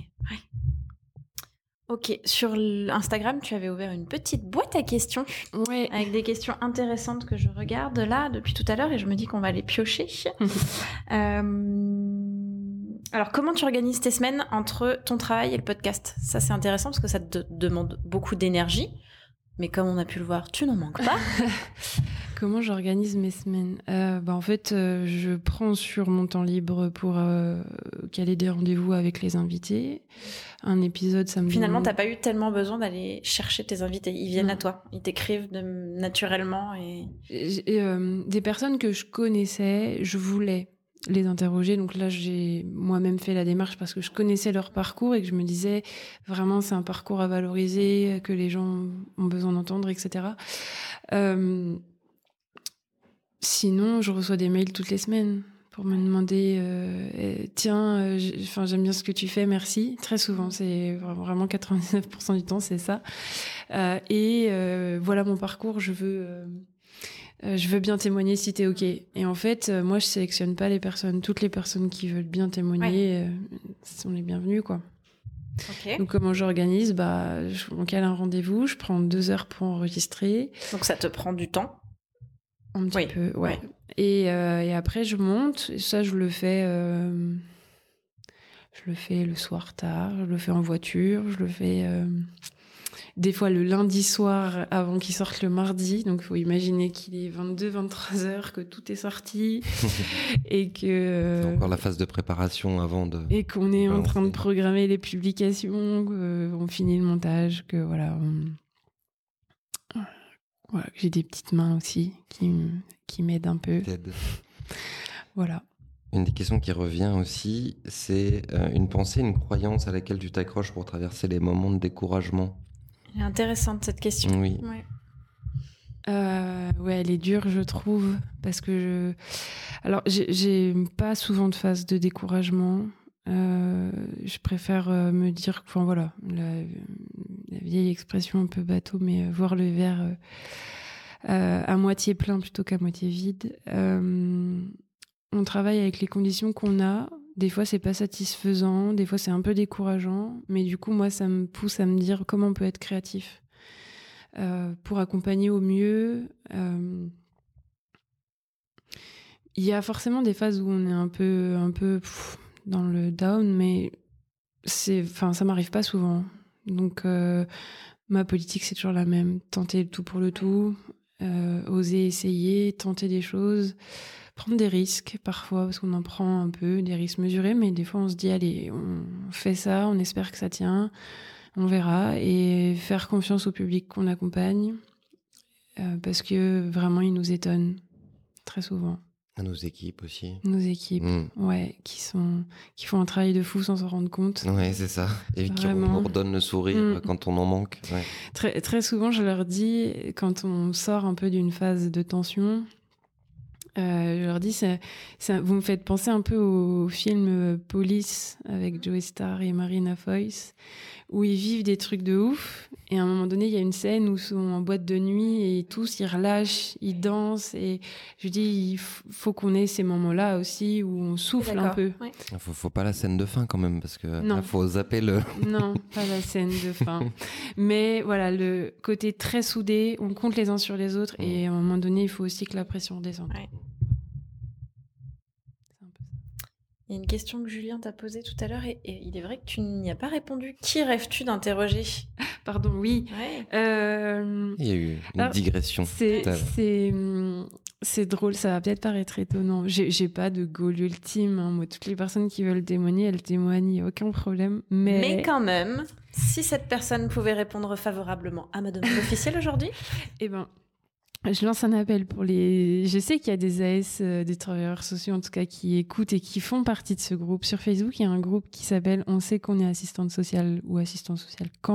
Ok, sur Instagram, tu avais ouvert une petite boîte à questions avec des questions intéressantes que je regarde là depuis tout à l'heure et je me dis qu'on va les piocher. Alors, comment tu organises tes semaines entre ton travail et le podcast ? Ça, c'est intéressant parce que ça te demande beaucoup d'énergie. Mais comme on a pu le voir, tu n'en manques pas. Comment j'organise mes semaines ? En fait, je prends sur mon temps libre pour caler des rendez-vous avec les invités. Un épisode, ça me Finalement, t'as pas eu tellement besoin d'aller chercher tes invités. Ils viennent à toi. Ils t'écrivent naturellement. Des personnes que je connaissais, je voulais les interroger. Donc là, j'ai moi-même fait la démarche parce que je connaissais leur parcours et que je me disais vraiment c'est un parcours à valoriser, que les gens ont besoin d'entendre, etc. Sinon, je reçois des mails toutes les semaines pour me demander tiens, j'aime bien ce que tu fais, merci. Très souvent, c'est vraiment 99% du temps, c'est ça. Voilà mon parcours, je veux bien témoigner si t'es OK. Et en fait, moi, je sélectionne pas les personnes. Toutes les personnes qui veulent bien témoigner sont les bienvenues, quoi. Okay. Donc, comment j'organise ? On cale un rendez-vous, je prends 2 heures pour enregistrer. Donc, ça te prend du temps ? Un petit peu, ouais. Et après, je monte. Et ça, je le fais le soir tard. Je le fais en voiture. Je le fais... des fois le lundi soir avant qu'il sorte le mardi, donc il faut imaginer qu'il est 22-23 heures, que tout est sorti et que... C'est encore la phase de préparation avant de... Et qu'on est en train de programmer les publications, qu'on finit le montage, que voilà, que j'ai des petites mains aussi qui m'aident un peu. Voilà. Une des questions qui revient aussi, c'est une pensée, une croyance à laquelle tu t'accroches pour traverser les moments de découragement. Elle est intéressante cette question. Oui. Elle est dure, je trouve, parce que alors j'ai pas souvent de phase de découragement. Je préfère me dire, enfin voilà, la vieille expression un peu bateau, mais voir le verre à moitié plein plutôt qu'à moitié vide. On travaille avec les conditions qu'on a. Des fois, c'est pas satisfaisant, des fois, c'est un peu décourageant. Mais du coup, moi, ça me pousse à me dire comment on peut être créatif pour accompagner au mieux. Il y a forcément des phases où on est un peu dans le down, mais ça m'arrive pas souvent. Donc, ma politique, c'est toujours la même. Tenter le tout pour le tout, oser essayer, tenter des choses. Prendre des risques parfois, parce qu'on en prend un peu, des risques mesurés, mais des fois on se dit allez, on fait ça, on espère que ça tient, on verra, et faire confiance au public qu'on accompagne, parce que vraiment ils nous étonnent très souvent. À nos équipes aussi. Nos équipes, qui font un travail de fou sans s'en rendre compte. Ouais, c'est ça. Et qui nous redonnent le sourire quand on en manque. Ouais. Très, très souvent, je leur dis, quand on sort un peu d'une phase de tension, Je leur dis, vous me faites penser un peu au film Police avec Joey Starr et Marina Foïs, où ils vivent des trucs de ouf. Et à un moment donné, il y a une scène où ils sont en boîte de nuit et tous, ils relâchent, ils dansent. Et je dis, il faut qu'on ait ces moments-là aussi où on souffle un peu. Ouais. Faut pas la scène de fin quand même, parce que Non. là, faut zapper le... Non, pas la scène de fin. Mais voilà, le côté très soudé, on compte les uns sur les autres. Et à un moment donné, il faut aussi que la pression descende. Ouais. Il y a une question que Julien t'a posée tout à l'heure et il est vrai que tu n'y as pas répondu. Qui rêves-tu d'interroger ? Pardon, oui. Ouais. Il y a eu une digression. C'est drôle, ça va peut-être paraître étonnant. J'ai pas de goal ultime. Hein. Moi, toutes les personnes qui veulent témoigner, elles témoignent, il n'y a aucun problème. Mais quand même, si cette personne pouvait répondre favorablement à ma demande officielle aujourd'hui, eh ben, je lance un appel pour les... Je sais qu'il y a des AS, des travailleurs sociaux en tout cas, qui écoutent et qui font partie de ce groupe. Sur Facebook, il y a un groupe qui s'appelle « On sait qu'on est assistante sociale ou assistant social quand ?»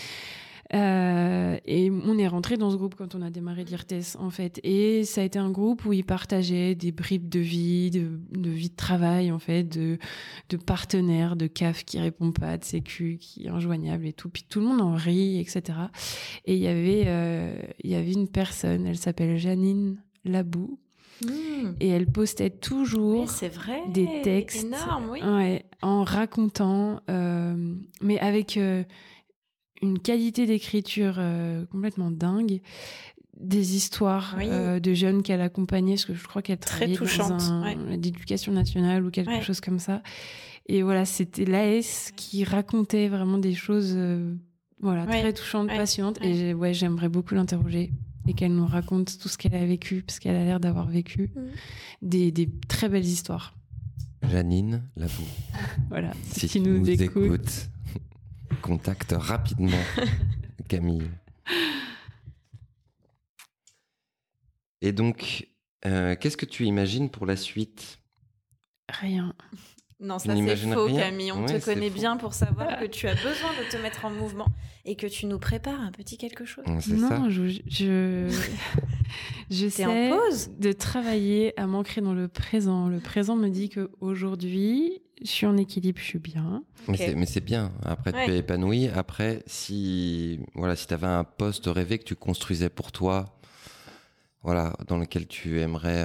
Et on est rentré dans ce groupe quand on a démarré l'IRTES en fait, et ça a été un groupe où ils partageaient des bribes de vie, de vie de travail en fait, de partenaires, de CAF qui répondent pas, de sécu qui est injoignable et tout, puis tout le monde en rit, etc. Et il y avait une personne, elle s'appelle Janine Labou. Et elle postait toujours c'est vrai, des textes énormes, oui. Ouais, en racontant, mais avec une qualité d'écriture complètement dingue, des histoires de jeunes qu'elle accompagnait, parce que je crois qu'elle travaillait dans l'éducation nationale ou quelque chose comme ça. Et voilà, c'était l'AS qui racontait vraiment des choses très touchantes, passionnantes. Et j'aimerais beaucoup l'interroger et qu'elle nous raconte tout ce qu'elle a vécu, parce qu'elle a l'air d'avoir vécu des très belles histoires. Janine Labou. Voilà, si qui nous écoute. Contacte rapidement Camille. Et donc, qu'est-ce que tu imagines pour la suite ? Rien. Non, ça c'est faux, rien. Camille. On te connaît bien pour savoir que tu as besoin de te mettre en mouvement et que tu nous prépares un petit quelque chose. Non, je sais en pause de travailler à m'ancrer dans le présent. Le présent me dit qu'aujourd'hui, je suis en équilibre, je suis bien. Mais c'est bien. Après, tu es épanoui. Après, si tu avais un poste rêvé que tu construisais pour toi, dans lequel tu aimerais...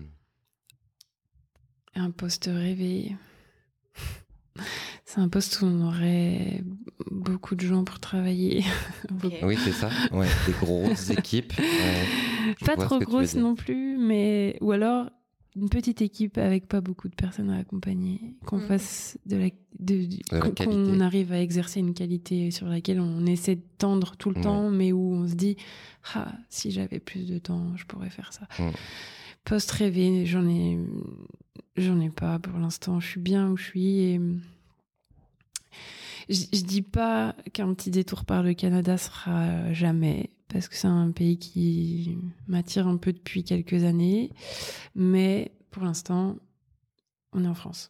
Un poste rêvé... C'est un poste où on aurait beaucoup de gens pour travailler. Oui, c'est ça. Ouais, des grosses équipes. Pas trop grosses non plus, mais... Ou alors une petite équipe avec pas beaucoup de personnes à accompagner, qu'on fasse qu'on arrive à exercer une qualité sur laquelle on essaie de tendre tout le temps, mais où on se dit si j'avais plus de temps, je pourrais faire ça. Poste rêvé, j'en ai pas pour l'instant. Je suis bien où je suis et je dis pas qu'un petit détour par le Canada sera jamais, parce que c'est un pays qui m'attire un peu depuis quelques années, mais pour l'instant, on est en France.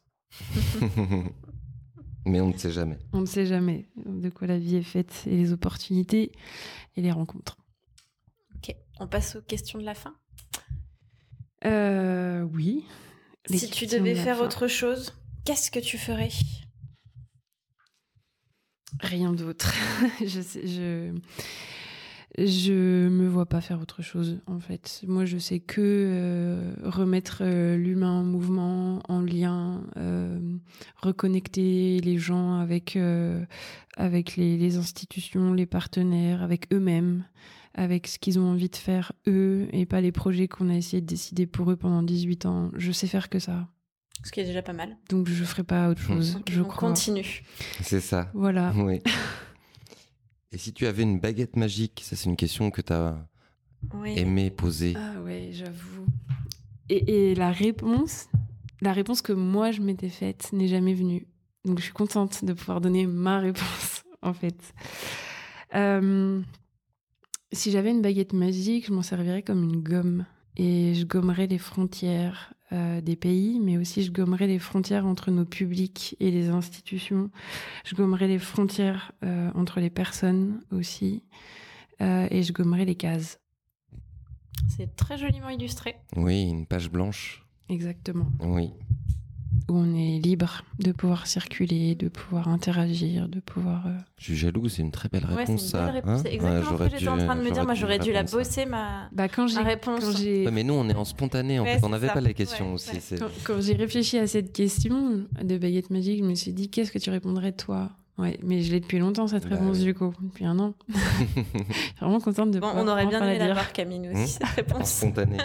Mais on ne sait jamais. On ne sait jamais de quoi la vie est faite, et les opportunités et les rencontres. Ok, on passe aux questions de la fin. Oui. Si tu devais faire autre chose, qu'est-ce que tu ferais ? Rien d'autre. Je me vois pas faire autre chose, en fait. Moi, je sais que remettre l'humain en mouvement, en lien, reconnecter les gens avec les institutions, les partenaires, avec eux-mêmes, avec ce qu'ils ont envie de faire eux, et pas les projets qu'on a essayé de décider pour eux pendant 18 ans. Je sais faire que ça. Ce qui est déjà pas mal. Donc, je ferai pas autre chose, je crois. Continue. C'est ça. Voilà. Oui. Et si tu avais une baguette magique, ça c'est une question que tu as aimé poser. Ah ouais, j'avoue. Et la réponse que moi je m'étais faite n'est jamais venue. Donc je suis contente de pouvoir donner ma réponse, en fait. Si j'avais une baguette magique, je m'en servirais comme une gomme. Et je gommerais les frontières des pays, mais aussi je gommerais les frontières entre nos publics et les institutions. Je gommerais les frontières entre les personnes aussi. Et je gommerais les cases. C'est très joliment illustré. Oui, une page blanche. Exactement. Oui. Où on est libre de pouvoir circuler, de pouvoir interagir, de pouvoir... Je suis jaloux, c'est une très belle réponse, c'est une belle réponse. ça. C'est exactement ce que j'étais en train de me dire. Moi, j'aurais dû la répondre ça. bosser, ma Quand réponse. Ouais, mais nous, on est en spontané, en Ouais, fait. On c'est n'avait ça. pas les questions Ouais, aussi. ouais. c'est- Quand j'ai réfléchi à cette question de baguette magique, je me suis dit, qu'est-ce que tu répondrais toi? Ouais, mais je l'ai depuis longtemps, cette Bah réponse, oui. du coup. Depuis un an. Je suis vraiment contente de Bon, pouvoir on aurait enfin bien aimé la dire. l'avoir, Camille, nous aussi, cette En réponse. spontané.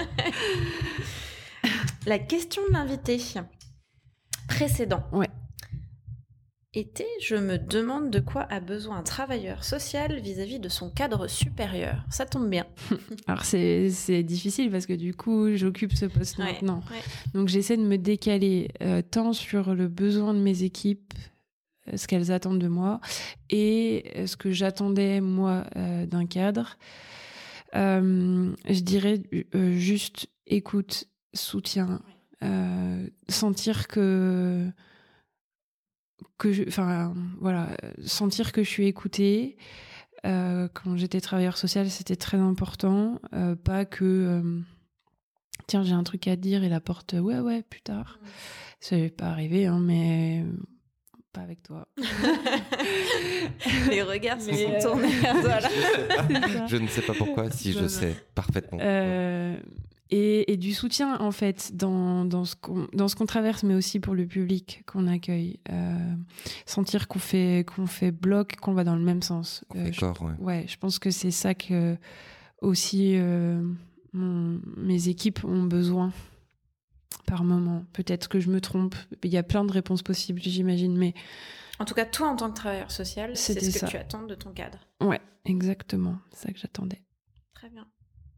La question de l'invité précédent Ouais. était « Je me demande de quoi a besoin un travailleur social vis-à-vis de son cadre supérieur ». Ça tombe bien. Alors, c'est difficile parce que du coup, j'occupe ce poste Ouais, maintenant. ouais. Donc, j'essaie de me décaler tant sur le besoin de mes équipes, ce qu'elles attendent de moi, et ce que j'attendais, moi, d'un cadre. Je dirais juste écoute, soutien, sentir sentir que je suis écoutée. Quand j'étais travailleur social, c'était très important. Pas que tiens, j'ai un truc à te dire et la porte ouais plus tard. Ça n'est pas arrivé, hein, mais pas avec toi. Les regards se Mais, sont tournés vers toi, là. C'est ça. Je ne sais pas pourquoi, si je Non, sais parfaitement. Et du soutien, en fait, dans ce qu'on traverse, mais aussi pour le public qu'on accueille. Sentir qu'on fait bloc, qu'on va dans le même sens. D'accord, ouais. Je pense que c'est ça que aussi mes équipes ont besoin par moment. Peut-être que je me trompe. Il y a plein de réponses possibles, j'imagine, mais... En tout cas, toi, en tant que travailleur social, c'est C'était ce que ça. tu attends de ton cadre. Ouais, exactement. C'est ça que j'attendais. Très bien.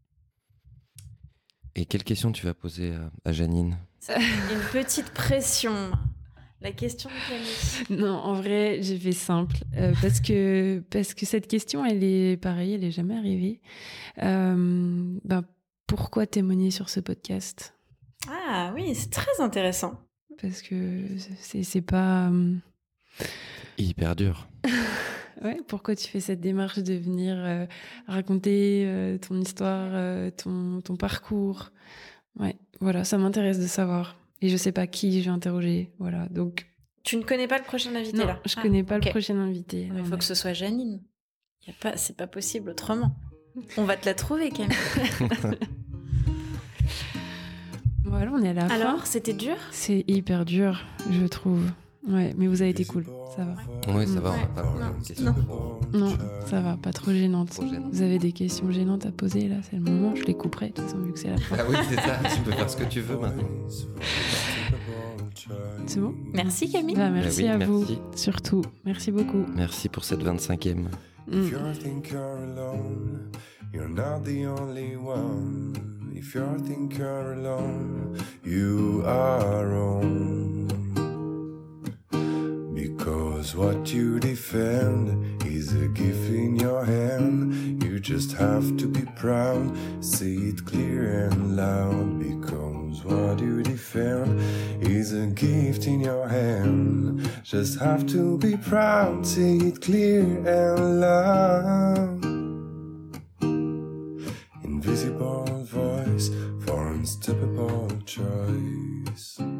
Et quelle question tu vas poser à Janine? Une petite pression. La question de Camille. Non, en vrai, j'ai fait simple parce que cette question, elle est pareille, elle est jamais arrivée. Pourquoi témoigner sur ce podcast? Ah oui, c'est très intéressant. Parce que c'est pas... Hyper dur. Ouais, pourquoi tu fais cette démarche de venir raconter ton histoire, ton parcours? Ouais, voilà, ça m'intéresse de savoir. Et je sais pas qui je vais interroger, voilà, donc... Tu ne connais pas le prochain invité, Non, là? je connais pas ok. le prochain invité. Il Non, faut mais- que ce soit Janine. C'est pas possible autrement. On va te la trouver, Camille. Voilà, on est à la fin. Alors, c'était dur? C'est hyper dur, je trouve. Ouais, mais vous avez été cool, ça va. Oui, ça va, on Ouais. va pas avoir Non. une question. Non, ça va, pas trop gênante. Trop gênant. Vous avez des questions gênantes à poser, là, c'est le moment. Je les couperai, de toute façon, vu que c'est la fin. Ah oui, c'est ça, tu peux faire ce que tu veux maintenant. C'est bon? Merci, Camille. Merci oui, à vous, merci. surtout. Merci beaucoup. Merci pour cette 25e. Mm. If you think you're alone, you're not the only one. If you think you're alone, you are wrong. Because what you defend is a gift in your hand. You just have to be proud, say it clear and loud. Because what you defend is a gift in your hand. Just have to be proud, say it clear and loud. Invisible voice for unstoppable choice.